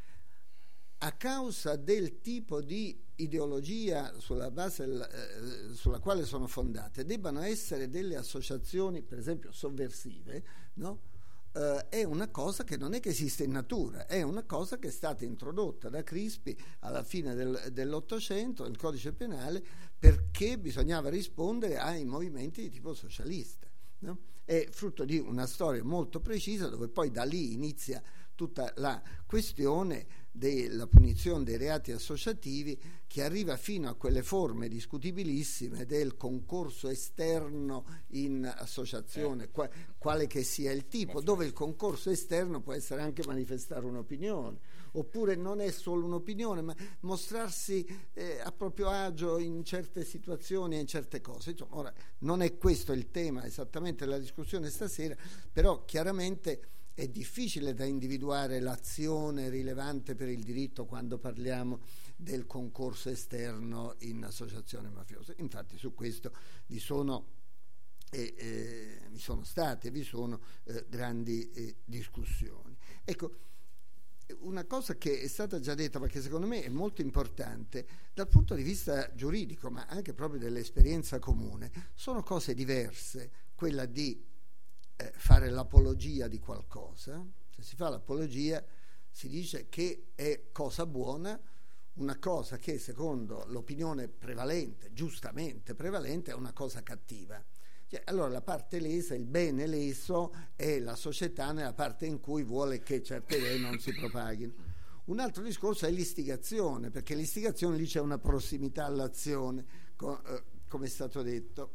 a causa del tipo di ideologia sulla base eh, sulla quale sono fondate, debbano essere delle associazioni, per esempio, sovversive, no? Eh, è una cosa che non è che esiste in natura, è una cosa che è stata introdotta da Crispi alla fine del, dell'Ottocento nel codice penale, perché bisognava rispondere ai movimenti di tipo socialista, no? È frutto di una storia molto precisa, dove poi da lì inizia tutta la questione della punizione dei reati associativi, che arriva fino a quelle forme discutibilissime del concorso esterno in associazione, eh. qua, quale che sia il tipo, dove il concorso esterno può essere anche manifestare un'opinione, oppure non è solo un'opinione, ma mostrarsi eh, a proprio agio in certe situazioni e in certe cose. Insomma, ora non è questo il tema esattamente della discussione stasera, però chiaramente è difficile da individuare l'azione rilevante per il diritto quando parliamo del concorso esterno in associazione mafiosa. Infatti su questo vi sono, eh, eh, vi sono state, vi sono eh, grandi eh, discussioni. Ecco, una cosa che è stata già detta, ma che secondo me è molto importante dal punto di vista giuridico, ma anche proprio dell'esperienza comune, sono cose diverse, quella di eh, fare l'apologia di qualcosa. Se si fa l'apologia si dice che è cosa buona una cosa che secondo l'opinione prevalente, giustamente prevalente, è una cosa cattiva. Cioè, allora la parte lesa, il bene leso, è la società nella parte in cui vuole che certe idee non si propaghino. Un altro discorso è l'istigazione, perché l'istigazione lì c'è una prossimità all'azione, co- eh, come è stato detto.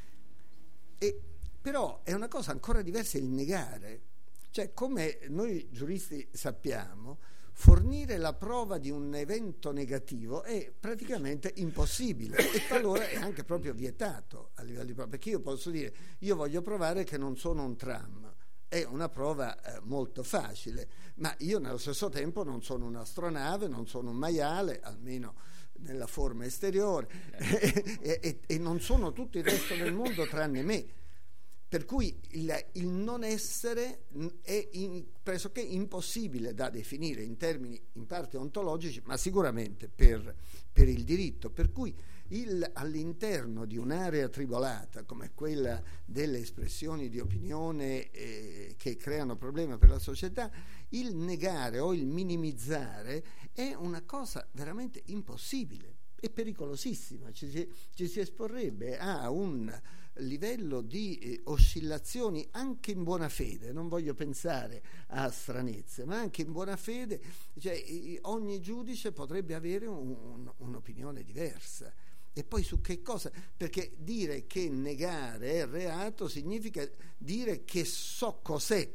E, però è una cosa ancora diversa il negare. Cioè, come noi giuristi sappiamo, fornire la prova di un evento negativo è praticamente impossibile e talora è anche proprio vietato a livello di prova, perché io posso dire: io voglio provare che non sono un tram, è una prova eh, molto facile, ma io nello stesso tempo non sono un'astronave, non sono un maiale, almeno nella forma esteriore, e, e, e non sono tutto il resto del mondo tranne me. Per cui il, il non essere è in, pressoché impossibile da definire in termini in parte ontologici, ma sicuramente per, per il diritto. Per cui il, all'interno di un'area tribolata come quella delle espressioni di opinione eh, che creano problemi per la società, il negare o il minimizzare è una cosa veramente impossibile. È pericolosissima, ci si, ci si esporrebbe a un livello di eh, oscillazioni anche in buona fede, non voglio pensare a stranezze, ma anche in buona fede, cioè, eh, ogni giudice potrebbe avere un, un, un'opinione diversa. E poi su che cosa? Perché dire che negare è reato significa dire che so cos'è.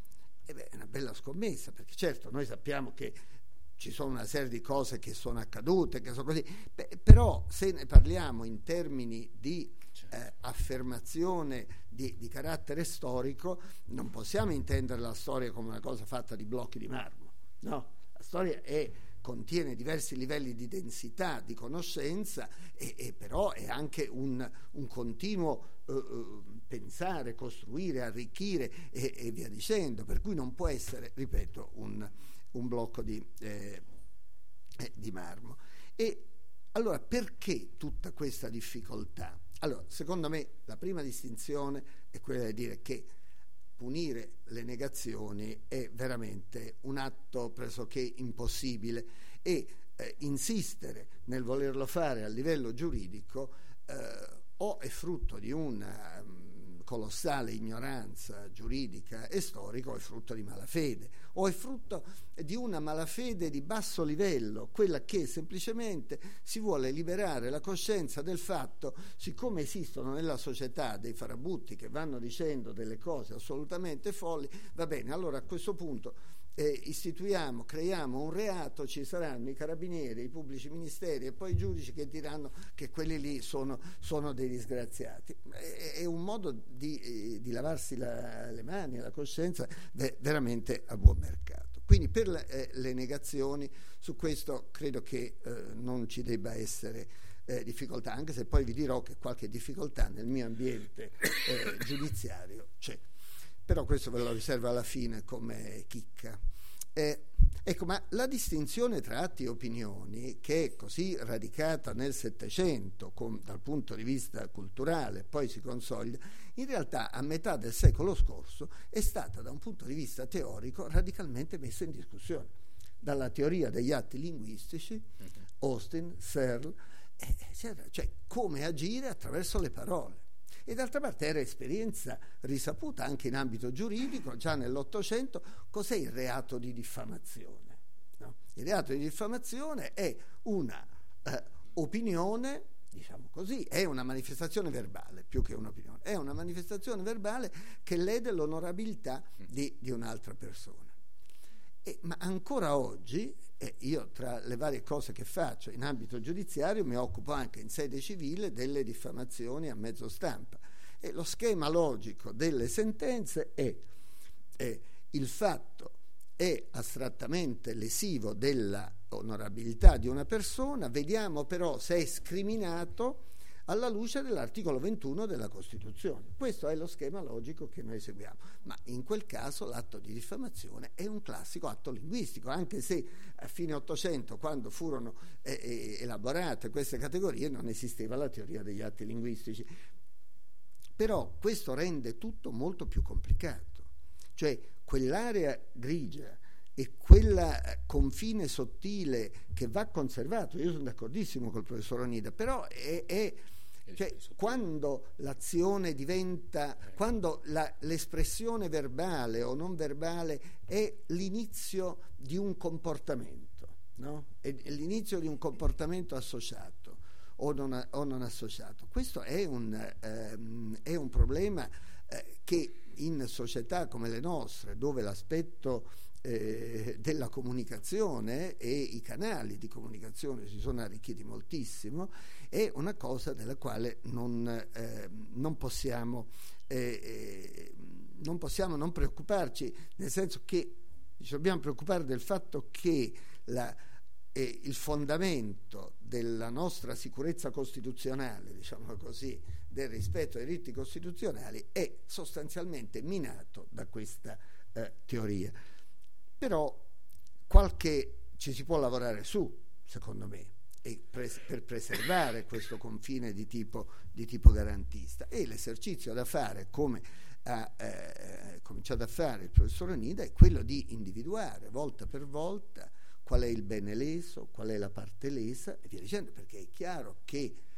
E beh, è una bella scommessa, perché certo noi sappiamo che ci sono una serie di cose che sono accadute, che sono così. Beh, però se ne parliamo in termini di eh, affermazione di, di carattere storico, non possiamo intendere la storia come una cosa fatta di blocchi di marmo. No, la storia è contiene diversi livelli di densità, di conoscenza, e, e però è anche un, un continuo uh, pensare, costruire, arricchire e, e via dicendo, per cui non può essere, ripeto, un, un blocco di, eh, eh, di marmo. E allora perché tutta questa difficoltà? Allora, secondo me la prima distinzione è quella di dire che punire le negazioni è veramente un atto pressoché impossibile e eh, insistere nel volerlo fare a livello giuridico eh, o è frutto di una um, colossale ignoranza giuridica e storica, o è frutto di malafede, o è frutto di una malafede di basso livello, quella che semplicemente si vuole liberare la coscienza del fatto, siccome esistono nella società dei farabutti che vanno dicendo delle cose assolutamente folli, va bene, allora a questo punto eh, istituiamo, creiamo un reato, ci saranno i carabinieri, i pubblici ministeri e poi i giudici che diranno che quelli lì sono, sono dei disgraziati. È, è un modo di, eh, di lavarsi la, le mani e la coscienza beh, veramente a buon mercato. Quindi per le, eh, le negazioni, su questo credo che eh, non ci debba essere eh, difficoltà, anche se poi vi dirò che qualche difficoltà nel mio ambiente eh, giudiziario c'è. Però questo ve lo riservo alla fine come chicca. Eh, ecco, ma la distinzione tra atti e opinioni, che è così radicata nel Settecento con, dal punto di vista culturale, poi si consolida, in realtà a metà del secolo scorso è stata da un punto di vista teorico radicalmente messa in discussione. Dalla teoria degli atti linguistici, Austin, Searle, eccetera, cioè come agire attraverso le parole. E d'altra parte era esperienza risaputa anche in ambito giuridico, già nell'Ottocento. Cos'è il reato di diffamazione? No? Il reato di diffamazione è una eh, opinione, diciamo così, è una manifestazione verbale, più che un'opinione, è una manifestazione verbale che lede l'onorabilità di, di un'altra persona. E, ma ancora oggi, eh, io tra le varie cose che faccio in ambito giudiziario mi occupo anche in sede civile delle diffamazioni a mezzo stampa, e lo schema logico delle sentenze è, è il fatto è astrattamente lesivo della onorabilità di una persona, vediamo però se è scriminato alla luce dell'articolo ventuno della Costituzione. Questo è lo schema logico che noi seguiamo, ma in quel caso l'atto di diffamazione è un classico atto linguistico, anche se a fine Ottocento, quando furono eh, eh, elaborate queste categorie, non esisteva la teoria degli atti linguistici. Però questo rende tutto molto più complicato, cioè quell'area grigia e quel confine sottile che va conservato. Io sono d'accordissimo col professor Onida, però è, è cioè, quando l'azione diventa, quando la, l'espressione verbale o non verbale è l'inizio di un comportamento, no? È l'inizio di un comportamento associato o non, o non associato. Questo è un, ehm, è un problema eh, che in società come le nostre, dove l'aspetto eh, della comunicazione e i canali di comunicazione si sono arricchiti moltissimo, è una cosa della quale non, eh, non possiamo eh, non possiamo non preoccuparci, nel senso che ci dobbiamo preoccupare del fatto che la, eh, il fondamento della nostra sicurezza costituzionale, diciamo così, del rispetto ai diritti costituzionali è sostanzialmente minato da questa eh, teoria. Però qualche ci si può lavorare su, secondo me, e pres- per preservare questo confine di tipo, di tipo garantista, e l'esercizio da fare, come ha eh, cominciato a fare il professor Onida, è quello di individuare volta per volta qual è il bene leso, qual è la parte lesa e via dicendo, perché è chiaro che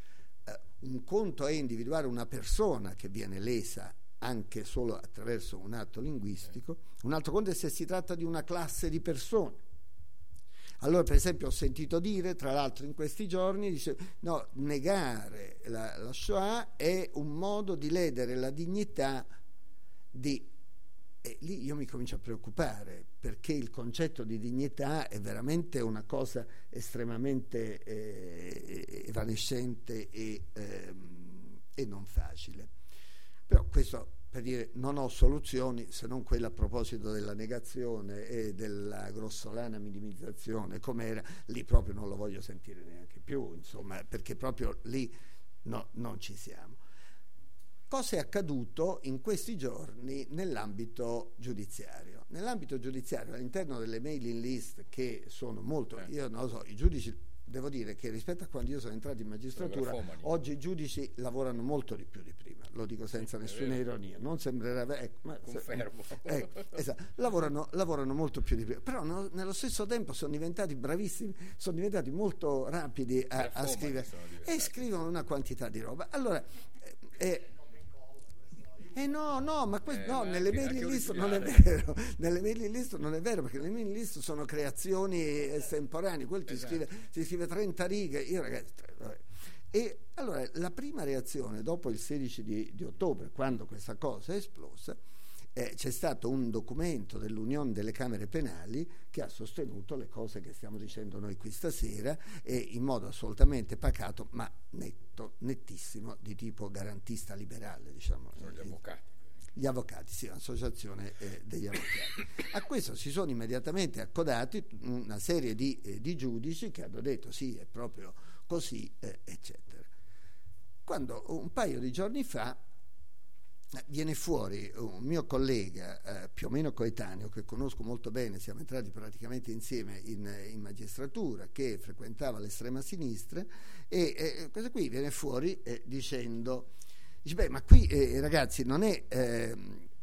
eh, un conto è individuare una persona che viene lesa anche solo attraverso un atto linguistico, un altro conto è se si tratta di una classe di persone. Allora, per esempio, ho sentito dire, tra l'altro in questi giorni, dice, no, negare la, la Shoah è un modo di ledere la dignità di... E lì io mi comincio a preoccupare, perché il concetto di dignità è veramente una cosa estremamente eh, evanescente e, ehm, e non facile. Però questo per dire, non ho soluzioni se non quella a proposito della negazione e della grossolana minimizzazione, com'era, lì proprio non lo voglio sentire neanche più, insomma, perché proprio lì no, non ci siamo. Cosa è accaduto in questi giorni nell'ambito giudiziario? Nell'ambito giudiziario, all'interno delle mailing list che sono molto, io non lo so, i giudici, devo dire che rispetto a quando io sono entrato in magistratura, oggi i giudici lavorano molto di più di prima, lo dico senza nessuna ironia, non sembrerà, ecco, ma confermo, ecco, esatto, lavorano, lavorano molto più di prima, però no, nello stesso tempo sono diventati bravissimi, sono diventati molto rapidi a, a scrivere e scrivono una quantità di roba. Allora, eh, Eh no, no, ma questo, eh, no, ma nelle anche, mailing anche list non è vero, nelle mailing list non è vero, perché le mailing list sono creazioni estemporanee, quello ti, esatto. scrive, ti scrive trenta righe, io ragazzi, vabbè. E allora la prima reazione dopo il sedici di, di ottobre, quando questa cosa è esplosa, eh, c'è stato un documento dell'Unione delle Camere Penali che ha sostenuto le cose che stiamo dicendo noi qui stasera, e in modo assolutamente pacato ma netto, nettissimo, di tipo garantista liberale, diciamo. Sono gli avvocati. Gli avvocati, sì, l'associazione eh, degli avvocati. A questo si sono immediatamente accodati una serie di, eh, di giudici che hanno detto sì, è proprio così, eh, eccetera. Quando un paio di giorni fa viene fuori un mio collega eh, più o meno coetaneo, che conosco molto bene, siamo entrati praticamente insieme in, in magistratura, che frequentava l'estrema sinistra, e eh, questo qui viene fuori eh, dicendo, dice, beh, ma qui eh, ragazzi non è eh,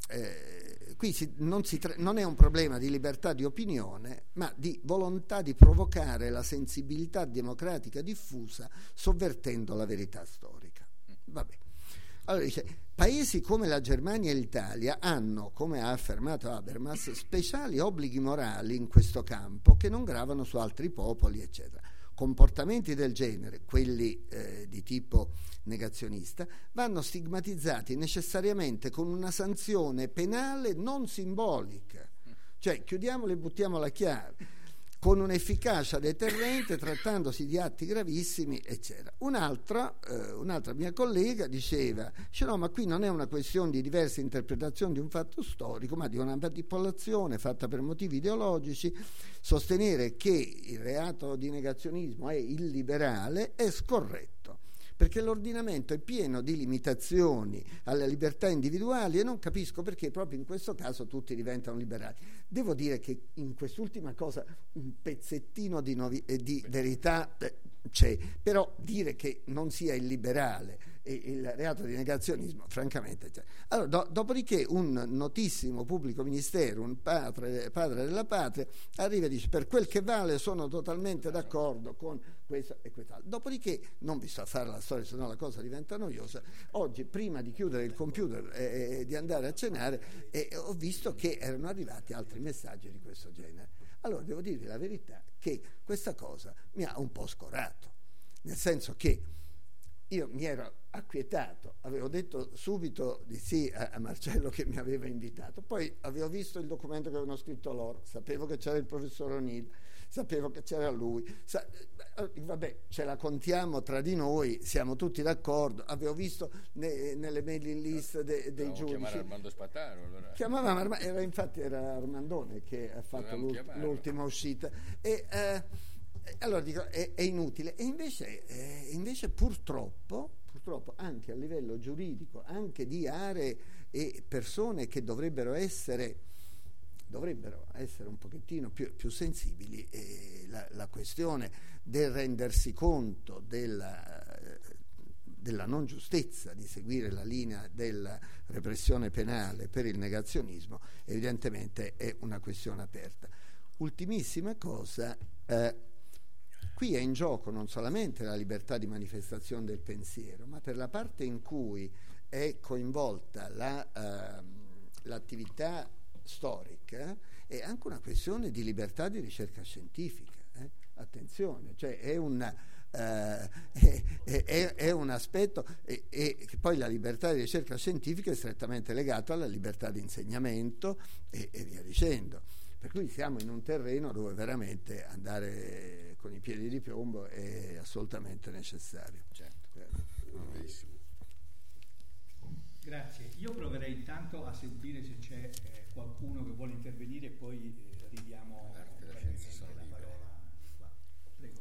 eh, qui si, non, si tra- non è un problema di libertà di opinione, ma di volontà di provocare la sensibilità democratica diffusa sovvertendo la verità storica. Vabbè. Allora dice, paesi come la Germania e l'Italia hanno, come ha affermato Habermas, speciali obblighi morali in questo campo che non gravano su altri popoli, eccetera. Comportamenti del genere, quelli eh, di tipo negazionista, vanno stigmatizzati necessariamente con una sanzione penale non simbolica, cioè chiudiamola e buttiamola chiara, con un'efficacia deterrente, trattandosi di atti gravissimi, eccetera. Un'altra, eh, un'altra mia collega diceva, dice, no, ma qui non è una questione di diverse interpretazioni di un fatto storico, ma di una manipolazione fatta per motivi ideologici. Sostenere che il reato di negazionismo è illiberale è scorretto, perché l'ordinamento è pieno di limitazioni alle libertà individuali e non capisco perché proprio in questo caso tutti diventano liberali. Devo dire che in quest'ultima cosa un pezzettino di, novi- eh, di verità eh, c'è, però dire che non sia illiberale e il reato di negazionismo francamente c'è. Allora, do- dopodiché un notissimo pubblico ministero, un padre, padre della patria, arriva e dice, per quel che vale sono totalmente d'accordo con questo e quest'altro. Dopodiché non vi sto a fare la storia, se no la cosa diventa noiosa. Oggi, prima di chiudere il computer e, e di andare a cenare, e ho visto che erano arrivati altri messaggi di questo genere. Allora devo dirvi la verità che questa cosa mi ha un po' scorato, nel senso che io mi ero acquietato, avevo detto subito di sì a, a Marcello che mi aveva invitato, poi avevo visto il documento che avevano scritto loro, sapevo che c'era il professor O'Neill, sapevo che c'era lui, sa- vabbè, ce la contiamo tra di noi, siamo tutti d'accordo, avevo visto ne- nelle mailing list de- dei giudici. Chiamare Armando Spataro allora. Chiamavamo Arma- era, infatti era Armandone che ha fatto l'ult- l'ultima uscita e eh, allora dico è, è inutile, e invece, eh, invece purtroppo purtroppo anche a livello giuridico, anche di aree e persone che dovrebbero essere dovrebbero essere un pochettino più, più sensibili, eh, la, la questione del rendersi conto della, della non giustezza di seguire la linea della repressione penale per il negazionismo evidentemente è una questione aperta. Ultimissima cosa, eh, qui è in gioco non solamente la libertà di manifestazione del pensiero, ma per la parte in cui è coinvolta la, uh, l'attività storica è anche una questione di libertà di ricerca scientifica. Eh? Attenzione, cioè è un... Uh, è, è, è un aspetto e, e poi la libertà di ricerca scientifica è strettamente legata alla libertà di insegnamento e, e via dicendo, per cui siamo in un terreno dove veramente andare con i piedi di piombo è assolutamente necessario. Certo. Benissimo. Grazie, io proverei intanto a sentire se c'è eh, qualcuno che vuole intervenire e poi eh, ridiamo brevemente la parola qua. Prego.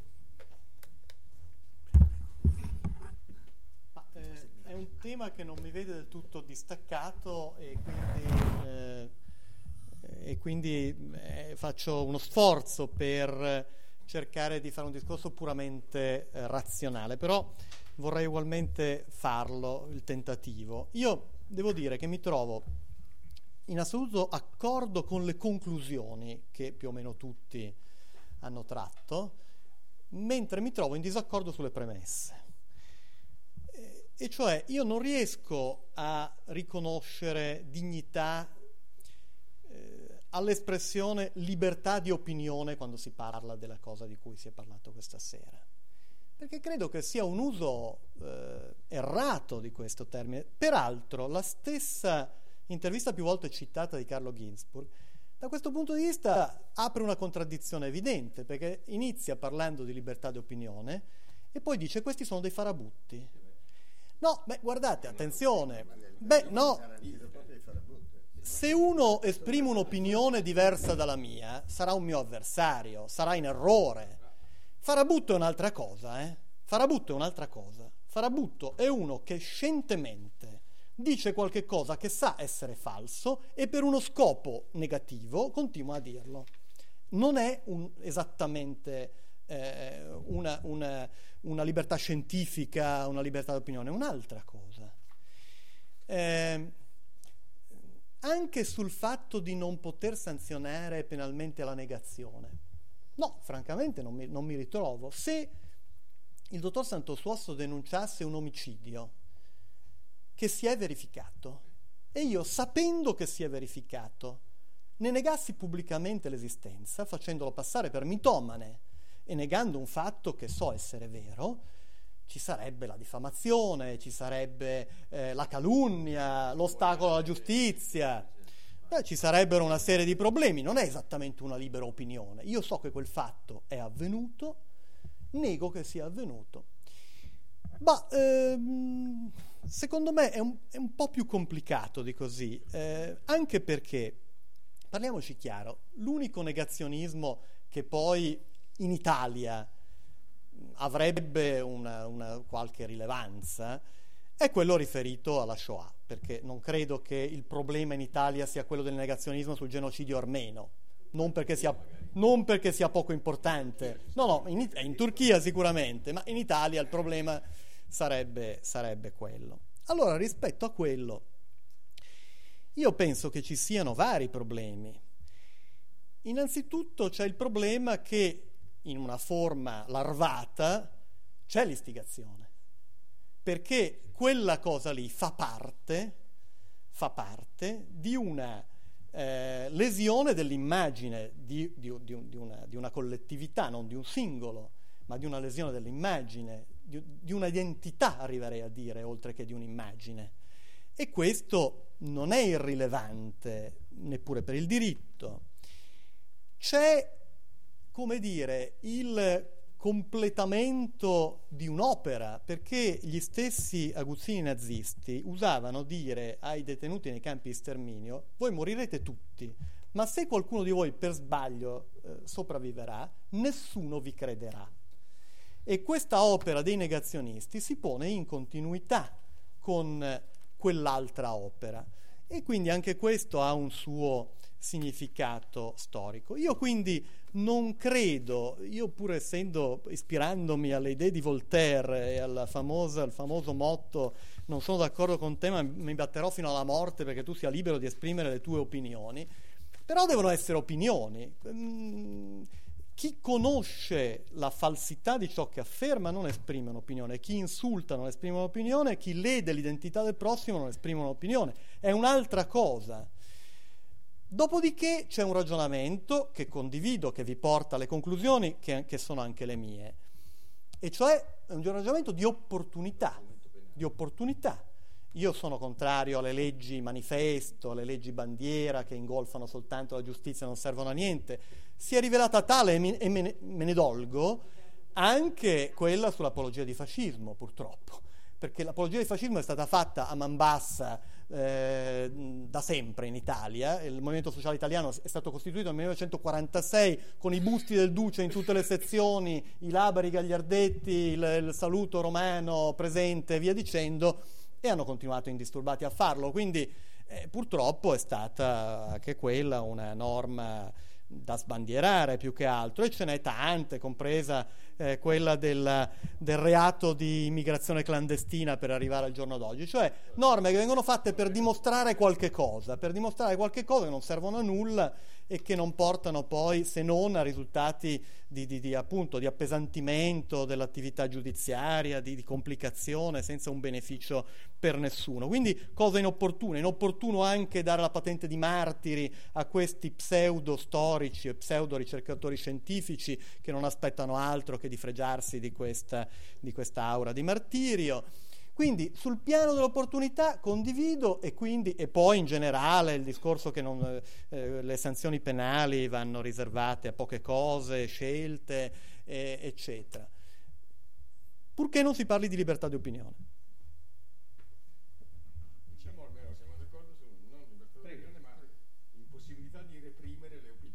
È un tema che non mi vede del tutto distaccato e quindi, eh, e quindi eh, faccio uno sforzo per cercare di fare un discorso puramente eh, razionale, però vorrei ugualmente farlo, il tentativo. Io devo dire che mi trovo in assoluto accordo con le conclusioni che più o meno tutti hanno tratto, mentre mi trovo in disaccordo sulle premesse. E cioè io non riesco a riconoscere dignità eh, all'espressione libertà di opinione quando si parla della cosa di cui si è parlato questa sera, perché credo che sia un uso eh, errato di questo termine. Peraltro la stessa intervista più volte citata di Carlo Ginzburg da questo punto di vista apre una contraddizione evidente, perché inizia parlando di libertà di opinione e poi dice questi sono dei farabutti. No, beh, guardate, attenzione, beh, no, se uno esprime un'opinione diversa dalla mia, sarà un mio avversario, sarà in errore. Farabutto è un'altra cosa, eh? Farabutto è un'altra cosa. Farabutto è uno che scientemente dice qualche cosa che sa essere falso e per uno scopo negativo continua a dirlo. Non è un, esattamente eh, una... una una libertà scientifica, una libertà d'opinione, è un'altra cosa. Eh, anche sul fatto di non poter sanzionare penalmente la negazione. No, francamente non mi, non mi ritrovo. Se il dottor Santosuosso denunciasse un omicidio che si è verificato e io, sapendo che si è verificato, ne negassi pubblicamente l'esistenza, facendolo passare per mitomane, e negando un fatto che so essere vero, ci sarebbe la diffamazione, ci sarebbe eh, la calunnia, l'ostacolo alla giustizia, beh, ci sarebbero una serie di problemi. Non è esattamente una libera opinione. Io so che quel fatto è avvenuto, nego che sia avvenuto. Ma ehm, secondo me è un, è un po' più complicato di così, eh, anche perché, parliamoci chiaro, l'unico negazionismo che poi in Italia avrebbe una, una qualche rilevanza è quello riferito alla Shoah, perché non credo che il problema in Italia sia quello del negazionismo sul genocidio armeno, non perché sia, non perché sia poco importante, no no, in, in Turchia sicuramente, ma in Italia il problema sarebbe, sarebbe quello. Allora, rispetto a quello, io penso che ci siano vari problemi. Innanzitutto c'è il problema che in una forma larvata c'è l'istigazione, perché quella cosa lì fa parte, fa parte di una eh, lesione dell'immagine di, di, di, di, una, di una collettività, non di un singolo, ma di una lesione dell'immagine, di, di una identità, arriverei a dire, oltre che di un'immagine. E questo non è irrilevante neppure per il diritto. C'è, come dire, il completamento di un'opera, perché gli stessi aguzzini nazisti usavano dire ai detenuti nei campi di sterminio: voi morirete tutti, ma se qualcuno di voi per sbaglio eh, sopravviverà, nessuno vi crederà. E questa opera dei negazionisti si pone in continuità con eh, quell'altra opera, e quindi anche questo ha un suo significato storico. Io quindi non credo, io pur essendo, ispirandomi alle idee di Voltaire e alla famosa, al famoso motto non sono d'accordo con te ma mi batterò fino alla morte perché tu sia libero di esprimere le tue opinioni, però devono essere opinioni. chi conosce la falsità di ciò che afferma non esprime un'opinione, chi insulta non esprime un'opinione, chi lede l'identità del prossimo non esprime un'opinione, è un'altra cosa. Dopodiché c'è un ragionamento che condivido, che vi porta alle conclusioni, che, che sono anche le mie, e cioè è un ragionamento di opportunità, di opportunità. Io sono contrario alle leggi manifesto, alle leggi bandiera che ingolfano soltanto la giustizia e non servono a niente. Si è rivelata tale, e me ne, me ne dolgo, anche quella sull'apologia di fascismo, purtroppo, perché l'apologia di fascismo è stata fatta a man bassa eh, da sempre in Italia. Il Movimento Sociale Italiano è stato costituito nel millenovecentoquarantasei con i busti del Duce in tutte le sezioni, i labari gagliardetti, il, il saluto romano presente e via dicendo, e hanno continuato indisturbati a farlo. Quindi eh, purtroppo è stata anche quella una norma da sbandierare più che altro, e ce n'è tante, compresa eh, quella del, del reato di immigrazione clandestina per arrivare al giorno d'oggi, cioè norme che vengono fatte per dimostrare qualche cosa, per dimostrare qualche cosa che non servono a nulla e che non portano poi se non a risultati di, di, di, appunto, di appesantimento dell'attività giudiziaria, di, di complicazione senza un beneficio per nessuno. Quindi cosa inopportuna, inopportuno anche dare la patente di martiri a questi pseudo storici e pseudo ricercatori scientifici che non aspettano altro che di fregiarsi di questa, di questa aura di martirio. Quindi sul piano dell'opportunità condivido, e quindi e poi in generale il discorso che non, eh, le sanzioni penali vanno riservate a poche cose, scelte, eh, eccetera. Purché non si parli di libertà di opinione. Diciamo almeno siamo d'accordo su non libertà di opinione, ma impossibilità di reprimere le opinioni.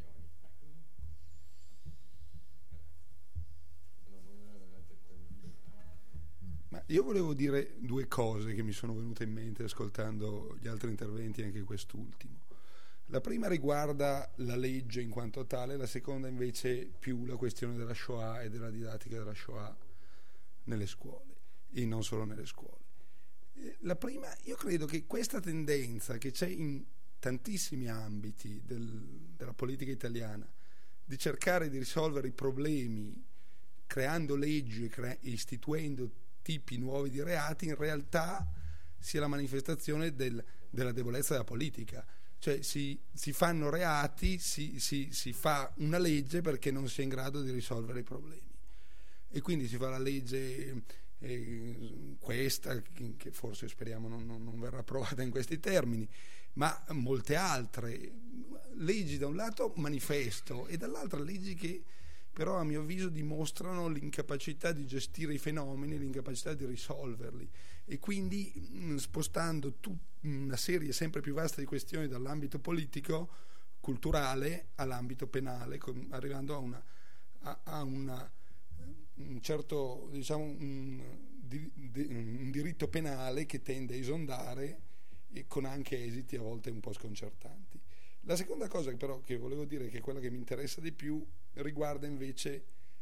Ma io volevo dire due cose che mi sono venute in mente ascoltando gli altri interventi, anche quest'ultimo. La prima riguarda la legge in quanto tale, la seconda invece più la questione della Shoah e della didattica della Shoah nelle scuole, e non solo nelle scuole. La prima, io credo che questa tendenza che c'è in tantissimi ambiti del, della politica italiana di cercare di risolvere i problemi creando leggi e crea- istituendo tipi nuovi di reati, in realtà sia la manifestazione del, della debolezza della politica. Cioè si, si fanno reati, si, si, si fa una legge perché non si è in grado di risolvere i problemi, e quindi si fa la legge eh, questa che forse speriamo non, non, non verrà approvata in questi termini, ma molte altre leggi, da un lato manifesto e dall'altra leggi che però a mio avviso dimostrano l'incapacità di gestire i fenomeni, l'incapacità di risolverli, e quindi mh, spostando tut- una serie sempre più vasta di questioni dall'ambito politico, culturale, all'ambito penale, con, arrivando a, una, a, a una, un certo, diciamo, un, di, di, un diritto penale che tende a esondare, e con anche esiti a volte un po' sconcertanti. La seconda cosa però che volevo dire, che è quella che mi interessa di più, riguarda invece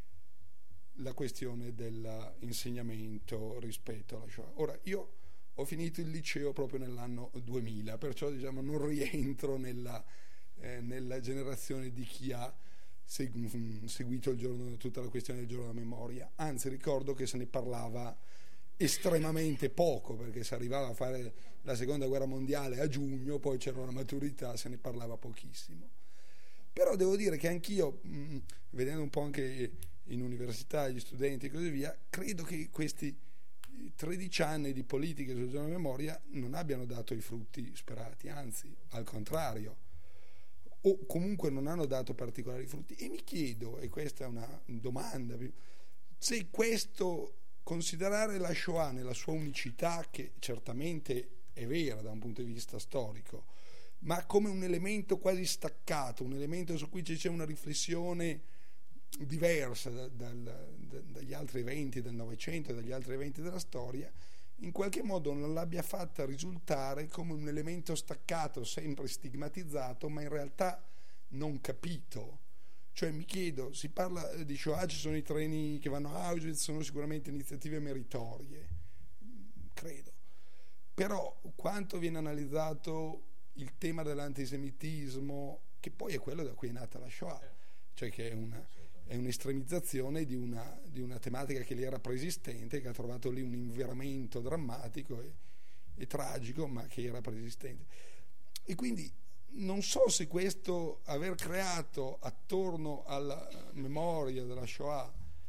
la questione dell'insegnamento rispetto alla Shoah. Ora, io ho finito il liceo proprio nell'anno duemila, perciò diciamo non rientro nella, eh, nella generazione di chi ha segu- seguito il giorno, tutta la questione del giorno della memoria. Anzi, ricordo che se ne parlava estremamente poco, perché si arrivava a fare la seconda guerra mondiale a giugno, poi c'era una maturità, se ne parlava pochissimo. Però devo dire che anch'io, mh, vedendo un po' anche in università gli studenti e così via, credo che questi tredici anni di politiche sul giorno della memoria non abbiano dato i frutti sperati, anzi al contrario, o comunque non hanno dato particolari frutti. E mi chiedo, e questa è una domanda, se questo, considerare la Shoah nella sua unicità, che certamente è vera da un punto di vista storico, ma come un elemento quasi staccato, un elemento su cui c'è una riflessione diversa da, da, da, dagli altri eventi del Novecento e dagli altri eventi della storia, in qualche modo non l'abbia fatta risultare come un elemento staccato, sempre stigmatizzato, ma in realtà non capito. Cioè mi chiedo, si parla di Shoah, ci sono i treni che vanno a Auschwitz, sono sicuramente iniziative meritorie, credo, però quanto viene analizzato il tema dell'antisemitismo, che poi è quello da cui è nata la Shoah, cioè che è una, è un'estremizzazione di una, di una tematica che lì era preesistente, che ha trovato lì un inveramento drammatico e, e tragico, ma che era preesistente. E quindi non so se questo aver creato attorno alla memoria della Shoah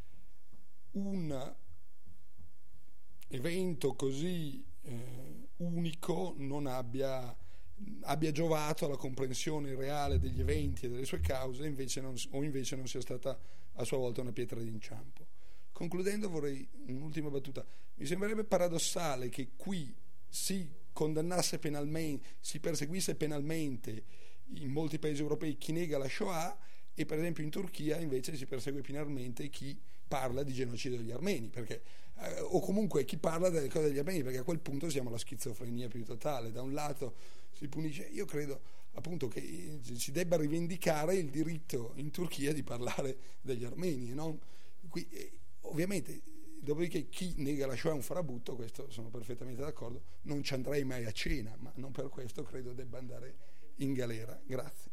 un evento così eh, unico non abbia, abbia giovato alla comprensione reale degli eventi e delle sue cause, invece non, o invece non sia stata a sua volta una pietra d'inciampo. Concludendo, vorrei un'ultima battuta. Mi sembrerebbe paradossale che qui si condannasse penalmente, si perseguisse penalmente in molti paesi europei chi nega la Shoah, e per esempio in Turchia invece si persegue penalmente chi parla di genocidio degli armeni, perché eh, o comunque chi parla delle cose degli armeni, perché a quel punto siamo alla schizofrenia più totale. Da un lato si punisce, io credo appunto che si debba rivendicare il diritto in Turchia di parlare degli armeni, e non qui, eh, ovviamente. Dopodiché chi nega la Shoah è un farabutto, questo sono perfettamente d'accordo, non ci andrei mai a cena, ma non per questo credo debba andare in galera. Grazie.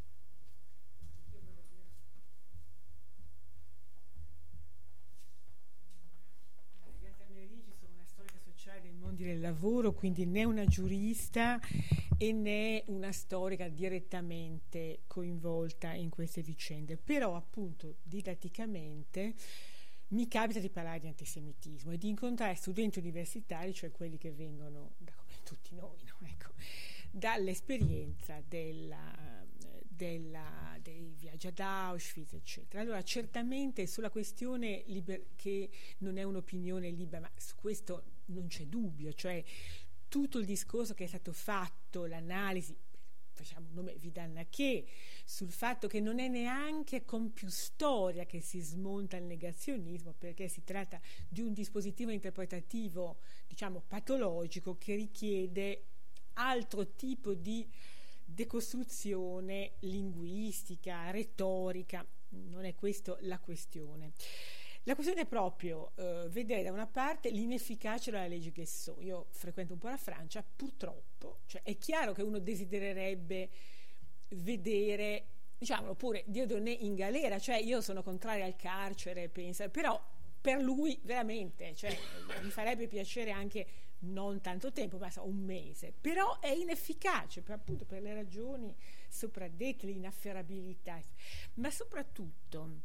Grazie a Merigi, sono una storica sociale dei mondi del lavoro, quindi né una giurista e né una storica direttamente coinvolta in queste vicende, però appunto didatticamente mi capita di parlare di antisemitismo e di incontrare studenti universitari, cioè quelli che vengono, da, come tutti noi, no? Ecco, dall'esperienza della, della, dei viaggi ad Auschwitz, eccetera. Allora, certamente sulla questione liber- che non è un'opinione libera, ma su questo non c'è dubbio, cioè tutto il discorso che è stato fatto, l'analisi, facciamo un nome, Vidal Naquet, sul fatto che non è neanche con più storia che si smonta il negazionismo, perché si tratta di un dispositivo interpretativo, diciamo, patologico, che richiede altro tipo di decostruzione linguistica, retorica. Non è questa la questione. La questione è proprio eh, vedere da una parte l'inefficacia della legge Guessot. Io frequento un po' la Francia, purtroppo, cioè è chiaro che uno desidererebbe vedere, diciamolo pure, Dieudonné in galera, cioè io sono contraria al carcere, penso, però per lui veramente, cioè mi farebbe piacere anche non tanto tempo, ma so, un mese, però è inefficace per, appunto per le ragioni sopradette, l'inafferrabilità, ma soprattutto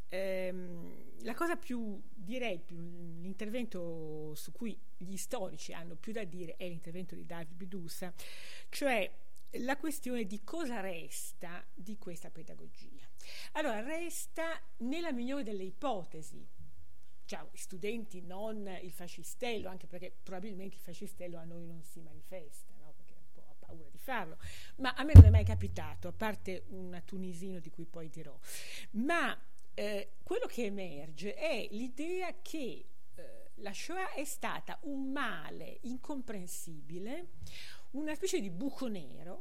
Ehm, la cosa più, direi, più, l'intervento su cui gli storici hanno più da dire è l'intervento di David Bidusa, cioè la questione di cosa resta di questa pedagogia. Allora, resta nella migliore delle ipotesi, cioè, studenti non il fascistello, anche perché probabilmente il fascistello a noi non si manifesta, no? Perché un po' ha paura di farlo, ma a me non è mai capitato, a parte un tunisino di cui poi dirò, ma Eh, quello che emerge è l'idea che eh, la Shoah è stata un male incomprensibile, una specie di buco nero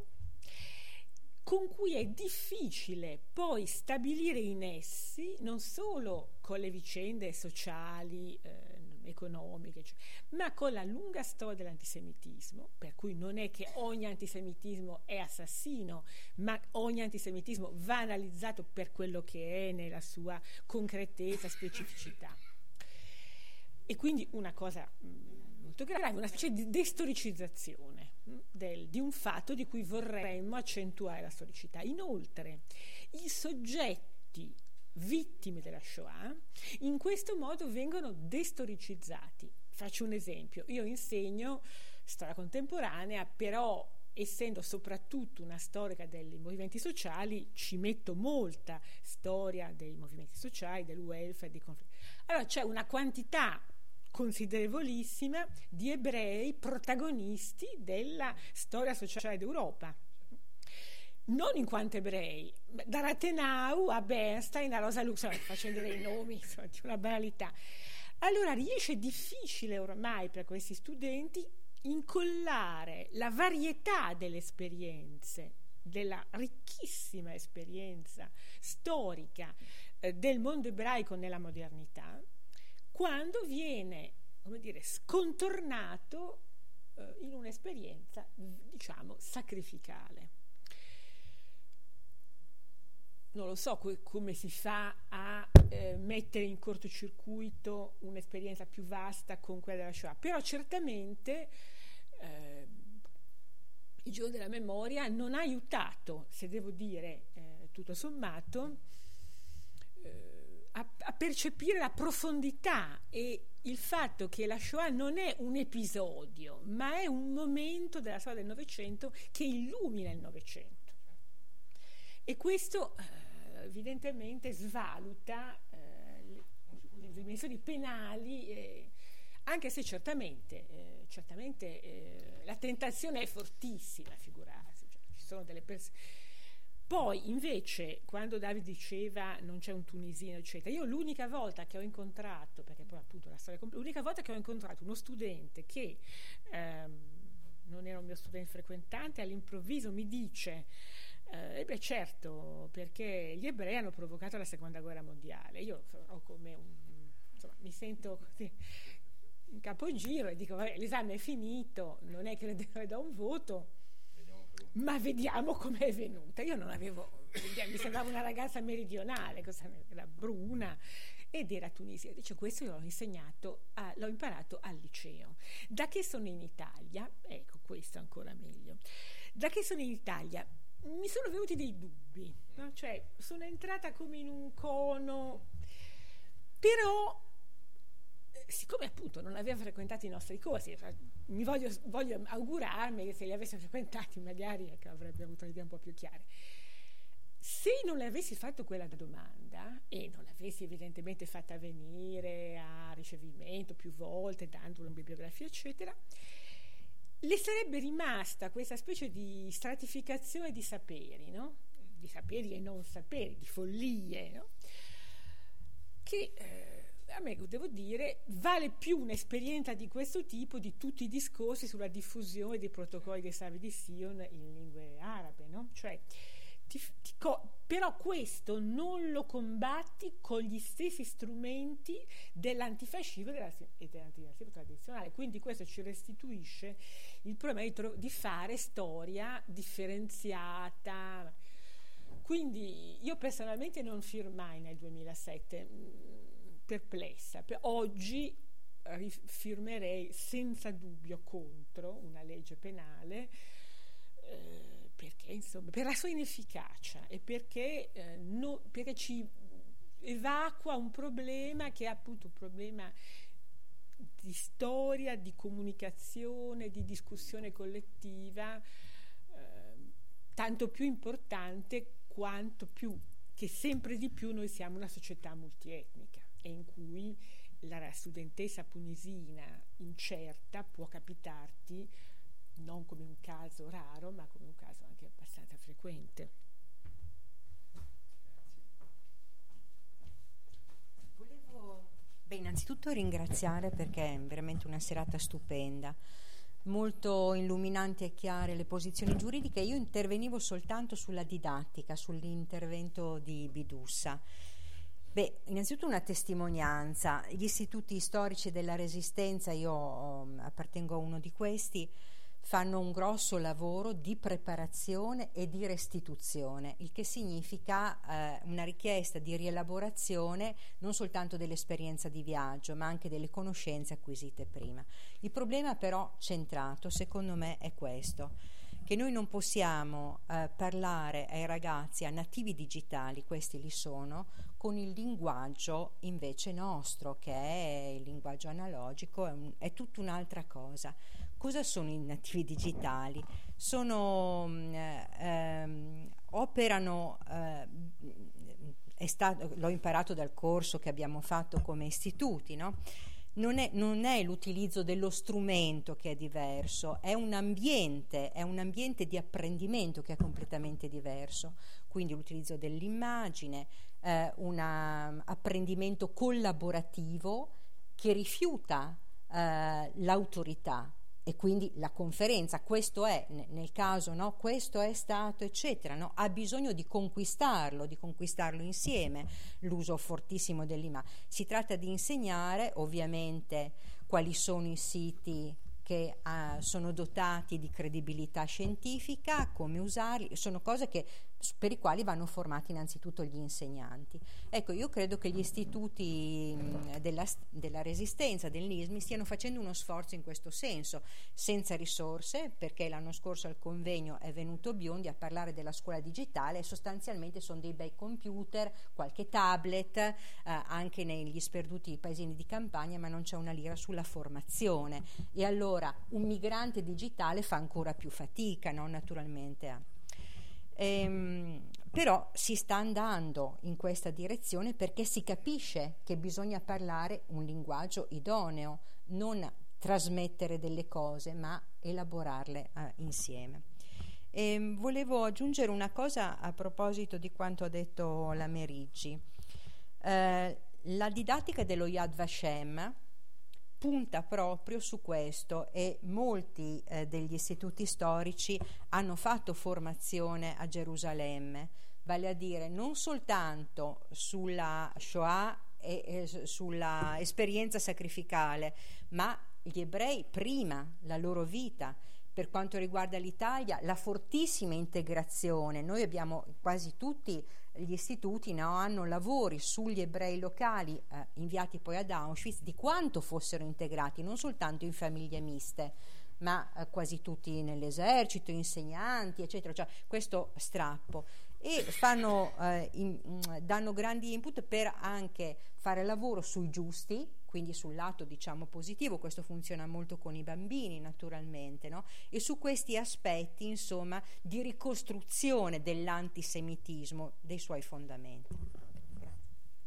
con cui è difficile poi stabilire i nessi non solo con le vicende sociali, eh, economiche, cioè, ma con la lunga storia dell'antisemitismo, per cui non è che ogni antisemitismo è assassino, ma ogni antisemitismo va analizzato per quello che è nella sua concretezza, specificità. E quindi una cosa mh, molto grave, una specie di destoricizzazione mh, del, di un fatto di cui vorremmo accentuare la storicità. Inoltre, i soggetti vittime della Shoah in questo modo vengono destoricizzati. Faccio un esempio: io insegno storia contemporanea, però essendo soprattutto una storica dei movimenti sociali ci metto molta storia dei movimenti sociali, del welfare, dei conflitti. Allora c'è una quantità considerevolissima di ebrei protagonisti della storia sociale d'Europa, non in quanto ebrei, da Rathenau a Bernstein a Rosa Luxemburg, facendo dei nomi, insomma, di una banalità. Allora riesce difficile ormai per questi studenti incollare la varietà delle esperienze, della ricchissima esperienza storica eh, del mondo ebraico nella modernità, quando viene, come dire, scontornato eh, in un'esperienza, diciamo, sacrificale. Non lo so co- come si fa a eh, mettere in cortocircuito un'esperienza più vasta con quella della Shoah, però certamente eh, il giorno della memoria non ha aiutato, se devo dire eh, tutto sommato, eh, a, a percepire la profondità e il fatto che la Shoah non è un episodio, ma è un momento della storia del Novecento che illumina il Novecento. E questo eh, evidentemente svaluta eh, le, le dimensioni penali, eh, anche se certamente, eh, certamente eh, la tentazione è fortissima, figurarsi, cioè, ci sono delle persone. Poi invece quando David diceva non c'è un tunisino eccetera, io l'unica volta che ho incontrato, perché poi appunto la storia completa, l'unica volta che ho incontrato uno studente che ehm, non era un mio studente frequentante, all'improvviso mi dice eh, beh certo, perché gli ebrei hanno provocato la seconda guerra mondiale. Io ho come un, insomma, mi sento così in capogiro e dico vabbè, l'esame è finito, non è che le do un voto, ma vediamo com'è venuta. Io non avevo, mi sembrava una ragazza meridionale, era bruna ed era tunisina. Dice, questo io l'ho insegnato, a, l'ho imparato al liceo. Da che sono in Italia, ecco questo ancora meglio, da che sono in Italia mi sono venuti dei dubbi, no? Cioè sono entrata come in un cono, però siccome appunto non aveva frequentato i nostri corsi, mi voglio, voglio augurarmi che se li avessi frequentati magari ecco, avrebbe avuto le idee un po' più chiare. Se non le avessi fatto quella domanda e non l'avessi evidentemente fatta venire a ricevimento più volte, dando una bibliografia eccetera, le sarebbe rimasta questa specie di stratificazione di saperi, no? Di saperi e non saperi, di follie, no? Che eh, a me, devo dire, vale più un'esperienza di questo tipo di tutti i discorsi sulla diffusione dei protocolli dei Savi di Sion in lingue arabe, no? Cioè, ti, ti co- però questo non lo combatti con gli stessi strumenti dell'antifascismo e dell'antinazismo tradizionale. Quindi questo ci restituisce il problema di, tro- di fare storia differenziata. Quindi io personalmente non firmai nel duemilasette, perplessa. Per oggi firmerei senza dubbio contro una legge penale eh, perché insomma per la sua inefficacia e perché, eh, no, perché ci evacua un problema che è appunto un problema di storia, di comunicazione, di discussione collettiva, eh, tanto più importante quanto più che sempre di più noi siamo una società multietnica e in cui la studentessa tunisina incerta può capitarti non come un caso raro, ma come un caso anche abbastanza frequente. Volevo beh, innanzitutto ringraziare perché è veramente una serata stupenda, molto illuminanti e chiare le posizioni giuridiche. Io intervenivo soltanto sulla didattica, sull'intervento di Bidussa. Beh, innanzitutto una testimonianza. Gli istituti storici della Resistenza, io um, appartengo a uno di questi, fanno un grosso lavoro di preparazione e di restituzione, il che significa eh, una richiesta di rielaborazione non soltanto dell'esperienza di viaggio, ma anche delle conoscenze acquisite prima. Il problema però centrato, secondo me, è questo, che noi non possiamo eh, parlare ai ragazzi, a nativi digitali, questi li sono, con il linguaggio invece nostro, che è il linguaggio analogico, è, un, è tutta un'altra cosa. Cosa sono i nativi digitali? Sono, eh, ehm, operano, eh, è stato, l'ho imparato dal corso che abbiamo fatto come istituti, no? Non è, non è l'utilizzo dello strumento che è diverso, è un ambiente, è un ambiente di apprendimento che è completamente diverso. Quindi l'utilizzo dell'immagine, eh, un apprendimento collaborativo che rifiuta eh, l'autorità. E quindi la conferenza, questo è, nel caso, no, questo è stato, eccetera, no, ha bisogno di conquistarlo, di conquistarlo insieme, l'uso fortissimo dell'immagine. Si tratta di insegnare, ovviamente, quali sono i siti che uh, sono dotati di credibilità scientifica, come usarli, sono cose che per i quali vanno formati innanzitutto gli insegnanti. Ecco, io credo che gli istituti della, della Resistenza, del N I S M, stiano facendo uno sforzo in questo senso, senza risorse, perché l'anno scorso al convegno è venuto Biondi a parlare della scuola digitale, e sostanzialmente sono dei bei computer, qualche tablet, eh, anche negli sperduti paesini di campagna, ma non c'è una lira sulla formazione. E allora un migrante digitale fa ancora più fatica, no? Naturalmente a Ehm, però si sta andando in questa direzione, perché si capisce che bisogna parlare un linguaggio idoneo, non trasmettere delle cose ma elaborarle eh, insieme. E volevo aggiungere una cosa a proposito di quanto ha detto la Meriggi. Eh, la didattica dello Yad Vashem punta proprio su questo, e molti eh, degli istituti storici hanno fatto formazione a Gerusalemme, vale a dire non soltanto sulla Shoah e eh, sulla esperienza sacrificale, ma gli ebrei prima, la loro vita. Per quanto riguarda l'Italia, la fortissima integrazione. Noi abbiamo quasi tutti gli istituti, no, hanno lavori sugli ebrei locali eh, inviati poi ad Auschwitz, di quanto fossero integrati, non soltanto in famiglie miste, ma eh, quasi tutti nell'esercito, insegnanti, eccetera. Cioè, questo strappo. E fanno, eh, in, danno grandi input per anche fare lavoro sui giusti, quindi sul lato, diciamo, positivo. Questo funziona molto con i bambini, naturalmente, no? E su questi aspetti, insomma, di ricostruzione dell'antisemitismo, dei suoi fondamenti. Grazie.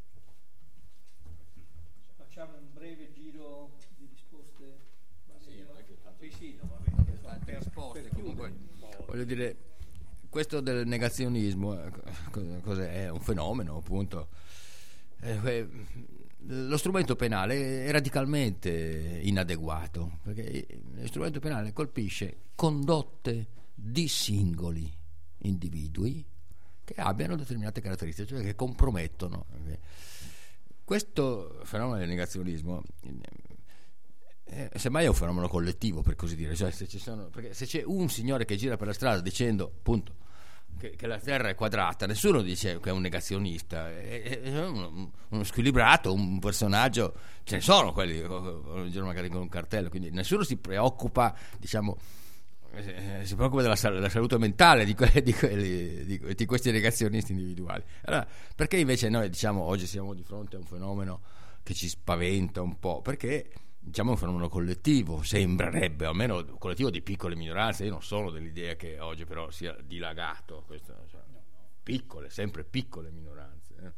Facciamo un breve giro di risposte. Sì, non è che tanto, sì, sì, no, vabbè, tante per, risposte, per comunque, chiudere. voglio dire, questo del negazionismo cos'è? È un fenomeno, appunto. Eh, lo strumento penale è radicalmente inadeguato, perché lo strumento penale colpisce condotte di singoli individui che abbiano determinate caratteristiche, cioè che compromettono. Questo fenomeno del negazionismo eh, semmai è un fenomeno collettivo, per così dire, cioè se ci sono, perché se c'è un signore che gira per la strada dicendo appunto Che, che la Terra è quadrata, nessuno dice che è un negazionista, è, è uno, uno squilibrato, un personaggio, ce ne sono quelli magari con un cartello, quindi nessuno si preoccupa, diciamo, eh, si preoccupa della, della salute mentale di, que, di, quelli, di, di questi negazionisti individuali. Allora, perché invece noi, diciamo, oggi siamo di fronte a un fenomeno che ci spaventa un po'? Perché, diciamo, è un fenomeno collettivo, sembrerebbe, o almeno collettivo di piccole minoranze. Io non sono dell'idea che oggi però sia dilagato questo, cioè, piccole, sempre piccole minoranze, eh.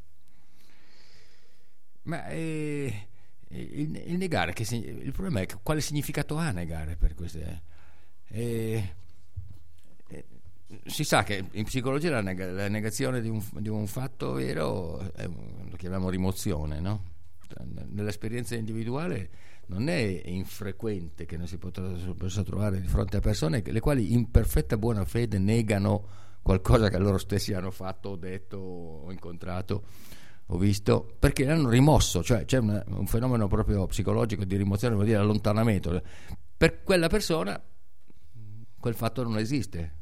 Ma eh, il, il negare, che, il problema è che quale significato ha negare per queste eh, eh, si sa che in psicologia la, neg- la negazione di un, di un fatto vero è un, lo chiamiamo rimozione, no? Nell'esperienza individuale non è infrequente che non si possa trovare di fronte a persone le quali in perfetta buona fede negano qualcosa che loro stessi hanno fatto, o detto, o incontrato, o visto, perché l'hanno rimosso. Cioè c'è una, un fenomeno proprio psicologico di rimozione, vuol dire allontanamento. Per quella persona quel fatto non esiste,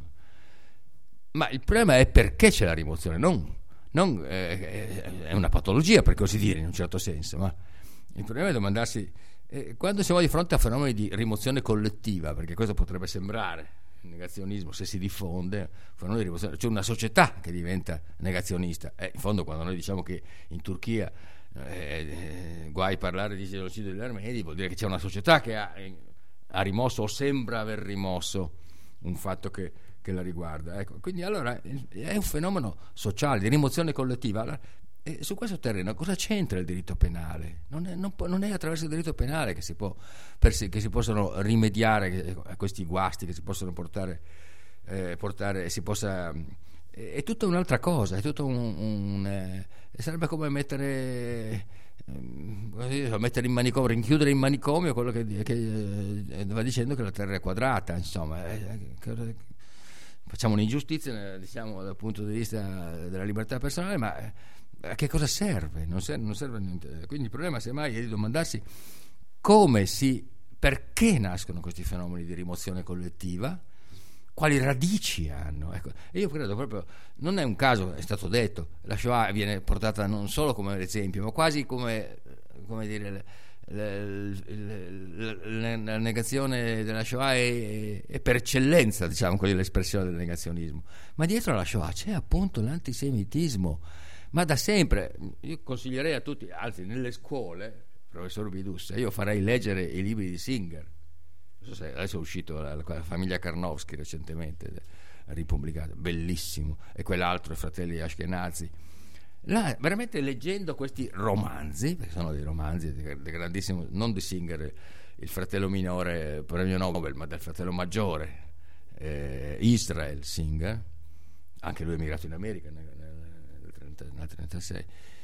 ma il problema è perché c'è la rimozione, non Non, eh, è una patologia, per così dire, in un certo senso, ma il problema è domandarsi eh, quando siamo di fronte a fenomeni di rimozione collettiva, perché questo potrebbe sembrare il negazionismo se si diffonde, fenomeno di rimozione, c'è una società che diventa negazionista. Eh, in fondo, quando noi diciamo che in Turchia eh, eh, guai parlare di genocidio degli armeni, vuol dire che c'è una società che ha, ha rimosso o sembra aver rimosso un fatto che che la riguarda, ecco. Quindi allora è un fenomeno sociale di rimozione collettiva. Allora, eh, su questo terreno cosa c'entra il diritto penale? Non è, non, non è attraverso il diritto penale che si, può, persi, che si possono rimediare a questi guasti, che si possono portare, eh, portare si possa, è, è tutta un'altra cosa, è tutto un, un eh, sarebbe come mettere eh, mettere in manicomio, rinchiudere in manicomio quello che, che eh, va dicendo che la Terra è quadrata, insomma. Eh, che, facciamo un'ingiustizia, diciamo, dal punto di vista della libertà personale, ma a che cosa serve? Non serve, non serve niente. Quindi il problema semmai è di domandarsi come si, perché nascono questi fenomeni di rimozione collettiva, quali radici hanno. Ecco, e io credo proprio, non è un caso, è stato detto, la Shoah viene portata non solo come esempio, ma quasi come, come dire, la, la, la, la negazione della Shoah è, è per eccellenza, diciamo, quella l'espressione del negazionismo. Ma dietro alla Shoah c'è appunto l'antisemitismo, ma da sempre. Io consiglierei a tutti, anzi nelle scuole, professor Bidussa, io farei leggere i libri di Singer. Non so se adesso è uscito la, la famiglia Karnowski recentemente, ripubblicato, bellissimo, e quell'altro, i fratelli Ashkenazi. Là, veramente leggendo questi romanzi, perché sono dei romanzi di, di grandissimo, non di Singer, il fratello minore premio Nobel, ma del fratello maggiore, eh, Israel Singer, anche lui è emigrato in America nel, nel, trenta, nel trentasei.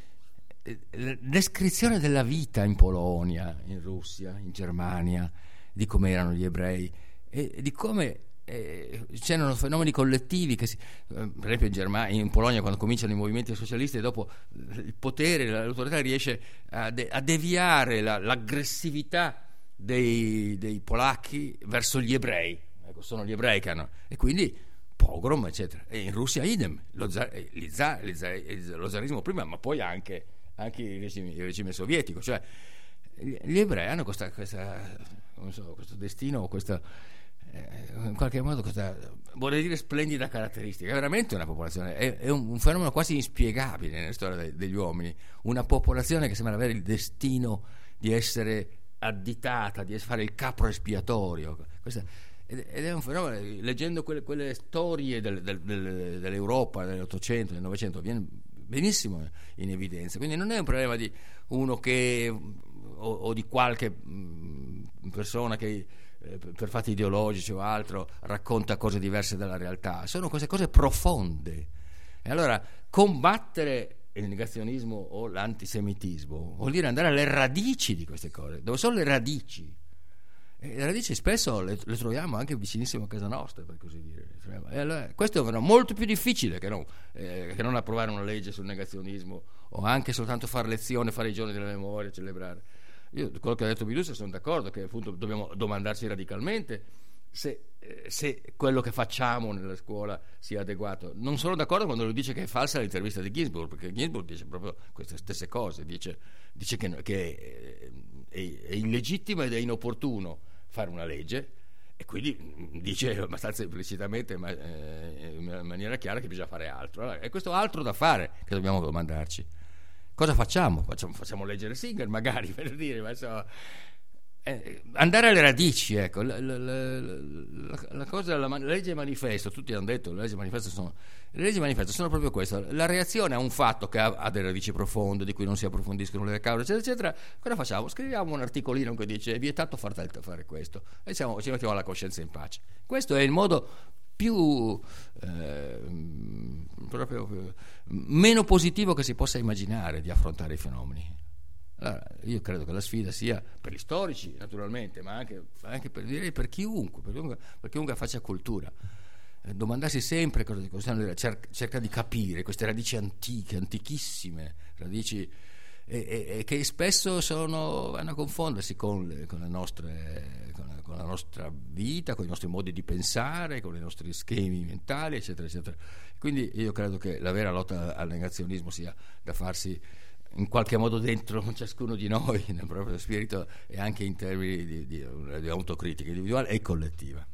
La descrizione della vita in Polonia, in Russia, in Germania, di come erano gli ebrei e di come eh, c'erano fenomeni collettivi che si, eh, per esempio in Germania, in Polonia, quando cominciano i movimenti socialisti, dopo il potere, l'autorità riesce a, de- a deviare la, l'aggressività dei, dei polacchi verso gli ebrei. Ecco, sono gli ebrei che hanno, e quindi pogrom eccetera. E in Russia idem, lo, zar, gli zar, gli zar, lo zarismo prima, ma poi anche, anche il, regime, il regime sovietico, cioè gli ebrei hanno questa, questa non so, questo destino, questa eh, in qualche modo questa, vorrei dire, splendida caratteristica. È veramente una popolazione, è, è un, un fenomeno quasi inspiegabile nella storia de, degli uomini, una popolazione che sembra avere il destino di essere additata, di fare il capro espiatorio. Questa, ed è un fenomeno, leggendo quelle, quelle storie del, del, del, dell'Europa dell'Ottocento, del Novecento, viene benissimo in evidenza. Quindi non è un problema di uno che o, o di qualche mh, persona che eh, per fatti ideologici o altro racconta cose diverse dalla realtà, sono queste cose profonde. E allora combattere il negazionismo o l'antisemitismo vuol dire andare alle radici di queste cose. Dove sono le radici? E le radici spesso le, le troviamo anche vicinissimo a casa nostra, per così dire. E allora, questo è molto più difficile che non, eh, che non approvare una legge sul negazionismo o anche soltanto fare lezione, fare i giorni della memoria, celebrare. Io, quello che ha detto Bidussa, sono d'accordo che appunto dobbiamo domandarci radicalmente se, eh, se quello che facciamo nella scuola sia adeguato. Non sono d'accordo quando lui dice che è falsa l'intervista di Ginsburg, perché Ginsburg dice proprio queste stesse cose, dice, dice che, che è, è illegittimo ed è inopportuno fare una legge, e quindi dice abbastanza implicitamente, ma eh, in maniera chiara, che bisogna fare altro. Allora, è questo altro da fare che dobbiamo domandarci. Cosa facciamo? Facciamo, facciamo leggere Singer, magari, per dire, ma insomma, eh, andare alle radici, ecco. La, la, la, la, la cosa, la, la legge manifesto, tutti hanno detto, le leggi manifesto sono, le leggi manifesto sono proprio questo, la reazione a un fatto che ha, ha delle radici profonde, di cui non si approfondiscono le cause, eccetera, eccetera. Cosa facciamo? Scriviamo un articolino che dice è vietato far fare questo, e siamo, ci mettiamo la coscienza in pace. Questo è il modo più eh, proprio più, meno positivo che si possa immaginare di affrontare i fenomeni. Allora, io credo che la sfida sia per gli storici, naturalmente, ma anche, anche per, direi per chiunque, per chiunque, per chiunque faccia cultura, eh, domandarsi sempre cosa, cosa cer- cerca di capire queste radici antiche, antichissime, radici e, e, e che spesso sono, vanno a confondersi con le, con le nostre con la, con la nostra vita, con i nostri modi di pensare, con i nostri schemi mentali, eccetera, eccetera. Quindi io credo che la vera lotta al negazionismo sia da farsi in qualche modo dentro ciascuno di noi, nel proprio spirito, e anche in termini di, di, di autocritica individuale e collettiva.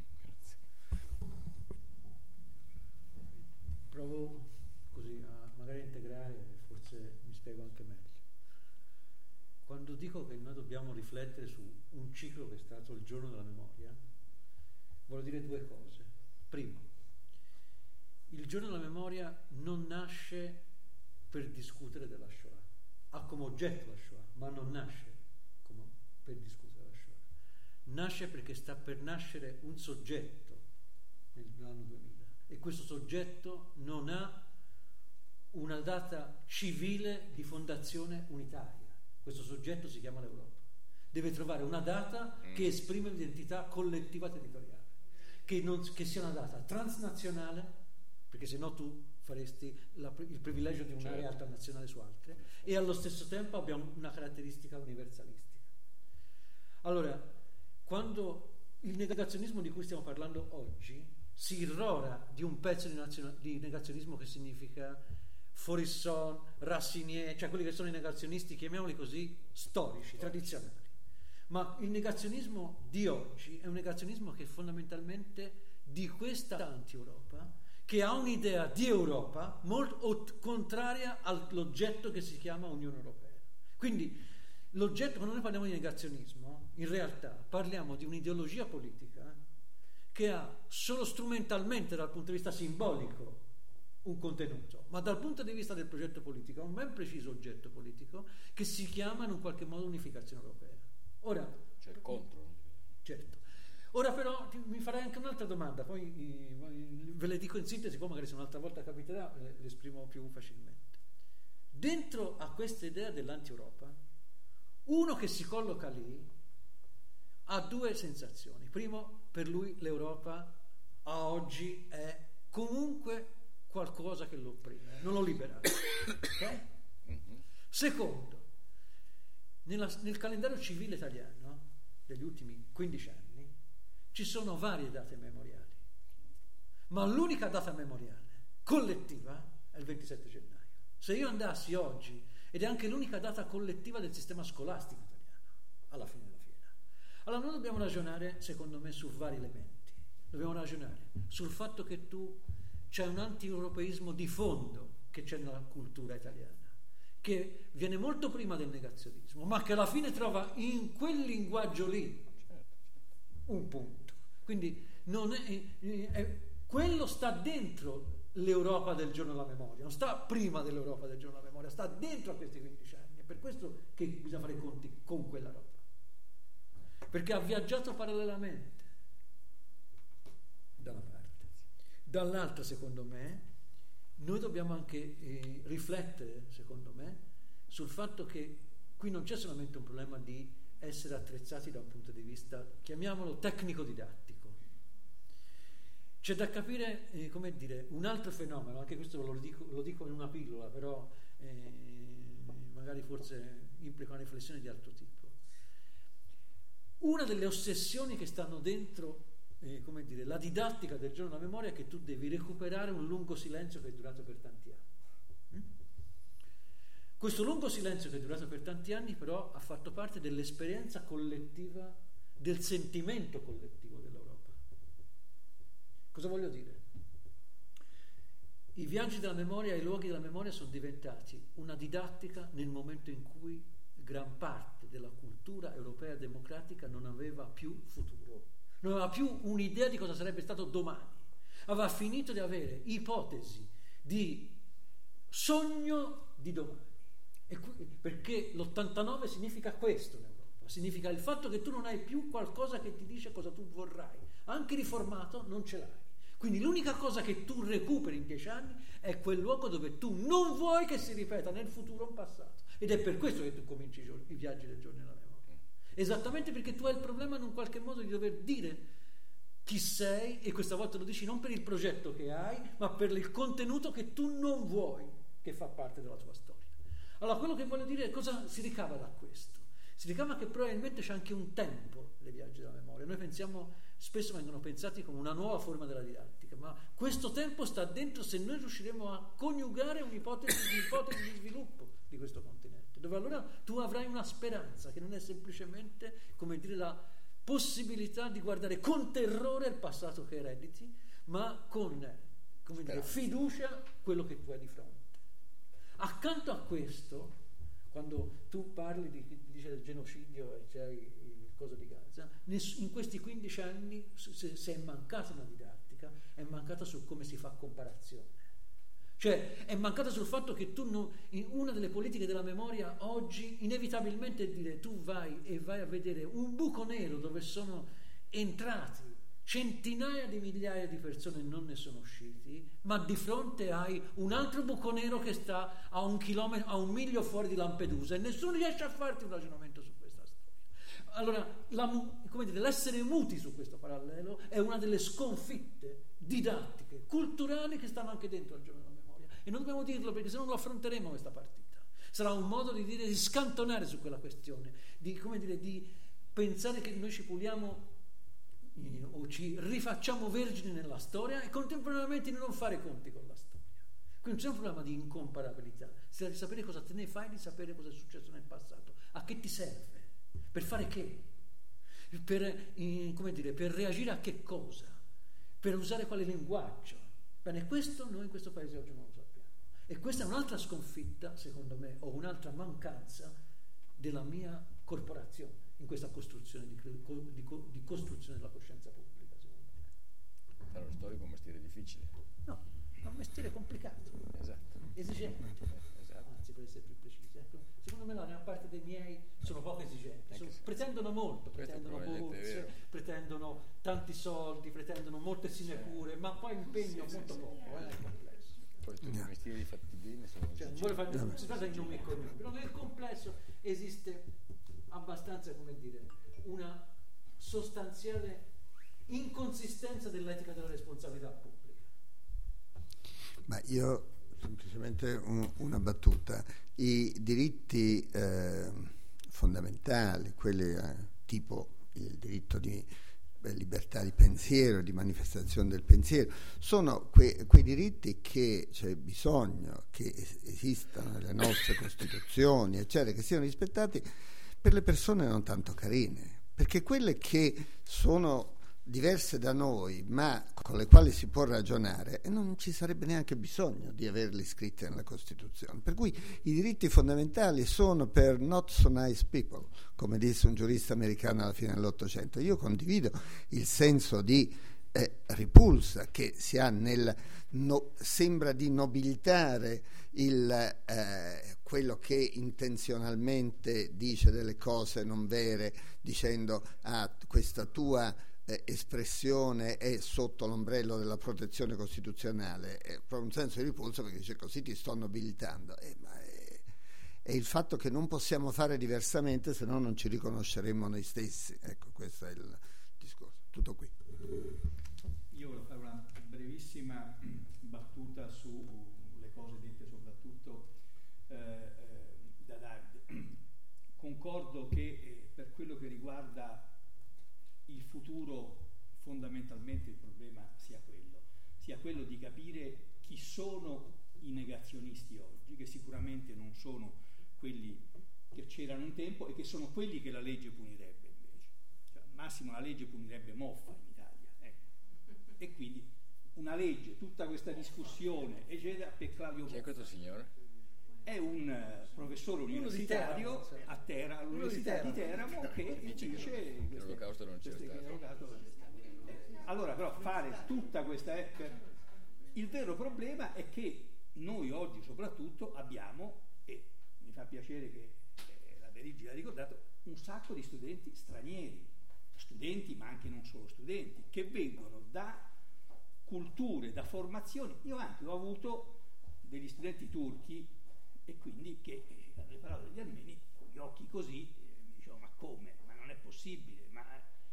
Provo così a magari integrare, forse mi spiego anche meglio. Quando dico che noi dobbiamo riflettere su un ciclo che è stato il giorno della memoria, voglio dire due cose. Primo, il giorno della memoria non nasce per discutere della Shoah. Ha come oggetto la Shoah, ma non nasce come per discutere la Shoah. Nasce perché sta per nascere un soggetto nell'anno duemila, e questo soggetto non ha una data civile di fondazione unitaria. Questo soggetto si chiama l'Europa. Deve trovare una data che esprime l'identità collettiva territoriale, che, non, che sia una data transnazionale, perché se no tu faresti la, il privilegio di un'area certo. alta nazionale su altre, e allo stesso tempo abbiamo una caratteristica universalistica. Allora, quando il negazionismo di cui stiamo parlando oggi si irrora di un pezzo di, nazione, di negazionismo che significa Faurisson, Racinier, cioè quelli che sono i negazionisti, chiamiamoli così, storici, tradizionali. Ma il negazionismo di oggi è un negazionismo che è fondamentalmente di questa anti-Europa, che ha un'idea di Europa molto contraria all'oggetto che si chiama Unione Europea. Quindi l'oggetto, quando noi parliamo di negazionismo, in realtà parliamo di un'ideologia politica che ha solo strumentalmente, dal punto di vista simbolico, un contenuto, ma dal punto di vista del progetto politico ha un ben preciso oggetto politico che si chiama in un qualche modo unificazione europea. Ora, c'è il contro. Certo. Ora però mi farei anche un'altra domanda, poi ve le dico in sintesi, poi magari se un'altra volta capiterà le, le esprimo più facilmente. Dentro a questa idea dell'anti-Europa, uno che si colloca lì ha due sensazioni. Primo, per lui l'Europa a oggi è comunque qualcosa che lo opprime, non lo libera. Okay? Secondo, nella, nel calendario civile italiano degli ultimi quindici anni ci sono varie date memoriali, ma l'unica data memoriale collettiva è il ventisette gennaio. Se io andassi oggi, ed è anche l'unica data collettiva del sistema scolastico italiano, alla fine della fiera, allora noi dobbiamo ragionare, secondo me, su vari elementi. Dobbiamo ragionare sul fatto che tu c'è un anti-europeismo di fondo che c'è nella cultura italiana, che viene molto prima del negazionismo, ma che alla fine trova in quel linguaggio lì un punto. Quindi non è, è, quello sta dentro l'Europa del giorno della memoria, non sta prima dell'Europa del giorno della memoria, sta dentro a questi quindici anni. È per questo che bisogna fare i conti con quella roba, perché ha viaggiato parallelamente da una parte. Dall'altra, secondo me, noi dobbiamo anche eh, riflettere, secondo me, sul fatto che qui non c'è solamente un problema di essere attrezzati da un punto di vista, chiamiamolo tecnico-didattico. C'è da capire, eh, come dire, un altro fenomeno, anche questo lo dico, lo dico in una pillola, però eh, magari forse implica una riflessione di altro tipo. Una delle ossessioni che stanno dentro Eh, come dire, la didattica del giorno della memoria è che tu devi recuperare un lungo silenzio che è durato per tanti anni. Mm? Questo lungo silenzio che è durato per tanti anni però ha fatto parte dell'esperienza collettiva, del sentimento collettivo dell'Europa. Cosa voglio dire? I viaggi della memoria e i luoghi della memoria sono diventati una didattica nel momento in cui gran parte della cultura europea democratica non aveva più futuro, non aveva più un'idea di cosa sarebbe stato domani, aveva finito di avere ipotesi di sogno di domani. E qui, perché l'ottantanove significa questo in Europa, significa il fatto che tu non hai più qualcosa che ti dice cosa tu vorrai, anche riformato non ce l'hai. Quindi l'unica cosa che tu recuperi in dieci anni è quel luogo dove tu non vuoi che si ripeta nel futuro un passato. Ed è per questo che tu cominci i viaggi del giorno della memoria. Esattamente perché tu hai il problema in un qualche modo di dover dire chi sei, e questa volta lo dici non per il progetto che hai, ma per il contenuto che tu non vuoi che fa parte della tua storia. Allora, quello che voglio dire è cosa si ricava da questo. Si ricava che probabilmente c'è anche un tempo dei viaggi della memoria. Noi pensiamo, spesso vengono pensati come una nuova forma della didattica, ma questo tempo sta dentro se noi riusciremo a coniugare un'ipotesi di, ipotesi di sviluppo di questo continente, dove allora tu avrai una speranza che non è semplicemente, come dire, la possibilità di guardare con terrore il passato che erediti, ma con, come dire, fiducia quello che tu hai di fronte. Accanto a questo, quando tu parli di, dice del genocidio e c'è il coso di Gaza, in questi quindici anni se, se è mancata una didattica, è mancata su come si fa comparazione. Cioè è mancata sul fatto che tu non, in una delle politiche della memoria oggi inevitabilmente è dire tu vai e vai a vedere un buco nero dove sono entrati centinaia di migliaia di persone e non ne sono usciti, ma di fronte hai un altro buco nero che sta a un chilometro, a un miglio fuori di Lampedusa e nessuno riesce a farti un ragionamento su questa storia. Allora, la, come dire, l'essere muti su questo parallelo è una delle sconfitte didattiche, culturali che stanno anche dentro al giorno della memoria. E non dobbiamo dirlo perché se no non lo affronteremo questa partita. Sarà un modo di dire, di scantonare su quella questione, di, come dire, di pensare che noi ci puliamo eh, o ci rifacciamo vergini nella storia e contemporaneamente di non fare conti con la storia. Quindi c'è un problema di incomparabilità, si deve sapere cosa te ne fai, di sapere cosa è successo nel passato, a che ti serve, per fare che, per, eh, come dire, per reagire a che cosa, per usare quale linguaggio. Bene, questo noi in questo paese oggi non lo sappiamo. E questa è un'altra sconfitta, secondo me, o un'altra mancanza della mia corporazione in questa costruzione di, di, di costruzione della coscienza pubblica, secondo me. Fare lo storico è un mestiere difficile. No, è un mestiere complicato. Esatto. Esigente. Esatto. Anzi, per essere più precisi. Ecco, secondo me la gran parte dei miei sono poco esigenti. Sono, pretendono molto, pretendono borse, pretendono tanti soldi, pretendono molte sinecure, ma poi impegno sì, molto sì, poco. Sì. Eh, è complesso. Poi tutti i mestieri fatti bene sono cioè, non vuole fare, non si tratta di nomi e cognomi, però nel complesso esiste abbastanza, come dire, una sostanziale inconsistenza dell'etica della responsabilità pubblica. Ma io semplicemente un, una battuta. I diritti eh, fondamentali, quelli eh, tipo il diritto di eh, libertà di pensiero, di manifestazione del pensiero, sono que, quei diritti che c'è bisogno che es- esistano nelle nostre costituzioni, eccetera, che siano rispettati per le persone non tanto carine, perché quelle che sono diverse da noi, ma con le quali si può ragionare, e non ci sarebbe neanche bisogno di averli scritti nella Costituzione. Per cui i diritti fondamentali sono per not so nice people, come disse un giurista americano alla fine dell'Ottocento. Io condivido il senso di eh, ripulsa che si ha nel no, sembra di nobilitare il, eh, quello che intenzionalmente dice delle cose non vere, dicendo ah, questa tua espressione è sotto l'ombrello della protezione costituzionale, è proprio un senso di ripulso, perché dice così ti sto nobilitando, eh, ma è, è il fatto che non possiamo fare diversamente, se no non ci riconosceremmo noi stessi. Ecco, questo è il discorso. Tutto qui. Io voglio fare una brevissima battuta sulle cose dette soprattutto eh, da Davide. Concordo che eh, per quello che riguarda il futuro, fondamentalmente il problema sia quello, sia quello di capire chi sono i negazionisti oggi, che sicuramente non sono quelli che c'erano un tempo e che sono quelli che la legge punirebbe invece. Cioè, al massimo la legge punirebbe moffa in Italia, ecco. E quindi una legge, tutta questa discussione, eccetera, per Claudio Moffa. Chi è questo signore? È un uh, professore universitario Teramo, a Teramo, all'Università di Teramo, che dice che l'olocausto non c'è stato. Allora, però, fare tutta questa eh, per... il vero problema è che noi oggi soprattutto abbiamo, e mi fa piacere che eh, la Berigi l'ha ricordato, un sacco di studenti stranieri, studenti ma anche non solo studenti, che vengono da culture, da formazioni. Io anche ho avuto degli studenti turchi, e quindi che eh, alle parole degli armeni con gli occhi così eh, mi dicevano ma come, ma non è possibile, ma...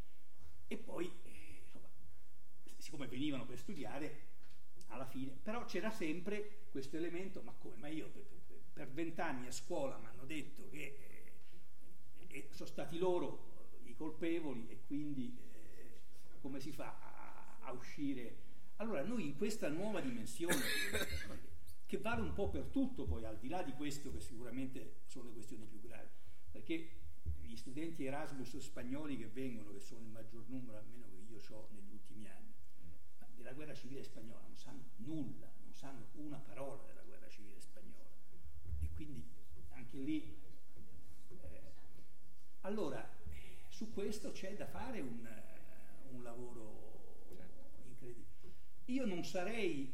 e poi eh, insomma, siccome venivano per studiare alla fine, però c'era sempre questo elemento, ma come, ma io per vent'anni a scuola mi hanno detto che eh, eh, sono stati loro i colpevoli e quindi eh, come si fa a, a uscire? Allora noi in questa nuova dimensione che vale un po' per tutto, poi al di là di questo che sicuramente sono le questioni più gravi, perché gli studenti Erasmus spagnoli che vengono, che sono il maggior numero almeno che io ho negli ultimi anni, ma della guerra civile spagnola non sanno nulla, non sanno una parola della guerra civile spagnola, e quindi anche lì eh, allora su questo c'è da fare un, un lavoro incredibile. Io non sarei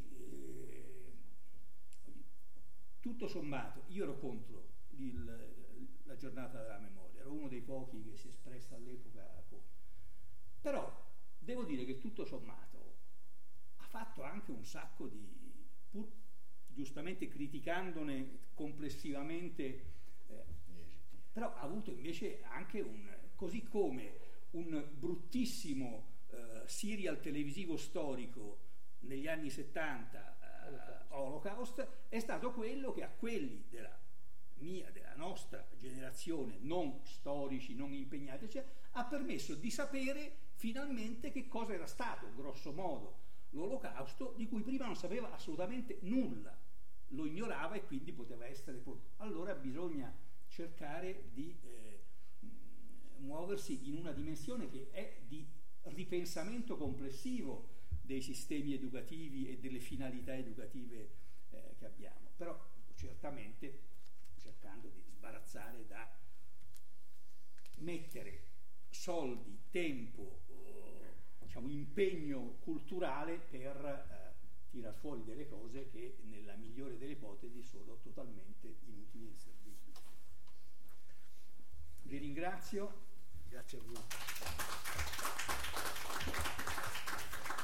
tutto sommato, io ero contro il, la giornata della memoria, ero uno dei pochi che si è espressa all'epoca contro. Però devo dire che tutto sommato ha fatto anche un sacco di, pur giustamente criticandone complessivamente, eh, però ha avuto invece anche un, così come un bruttissimo eh, serial televisivo storico negli anni settanta, Holocaust, è stato quello che a quelli della mia, della nostra nostra generazione, non storici, non impegnati, cioè, ha permesso di sapere finalmente che cosa era stato, grosso modo, l'Olocausto, di cui prima non sapeva assolutamente nulla, lo ignorava e quindi poteva essere... Allora bisogna cercare di eh, muoversi in una dimensione che è di ripensamento complessivo dei sistemi educativi e delle finalità educative eh, che abbiamo, però certamente cercando di sbarazzare da mettere soldi, tempo, eh, diciamo impegno culturale per eh, tirar fuori delle cose che nella migliore delle ipotesi sono totalmente inutili e inservibili. Vi ringrazio, grazie a voi.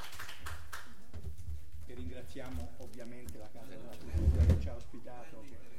E ringraziamo ovviamente la Casa della Cultura che ci ha ospitato.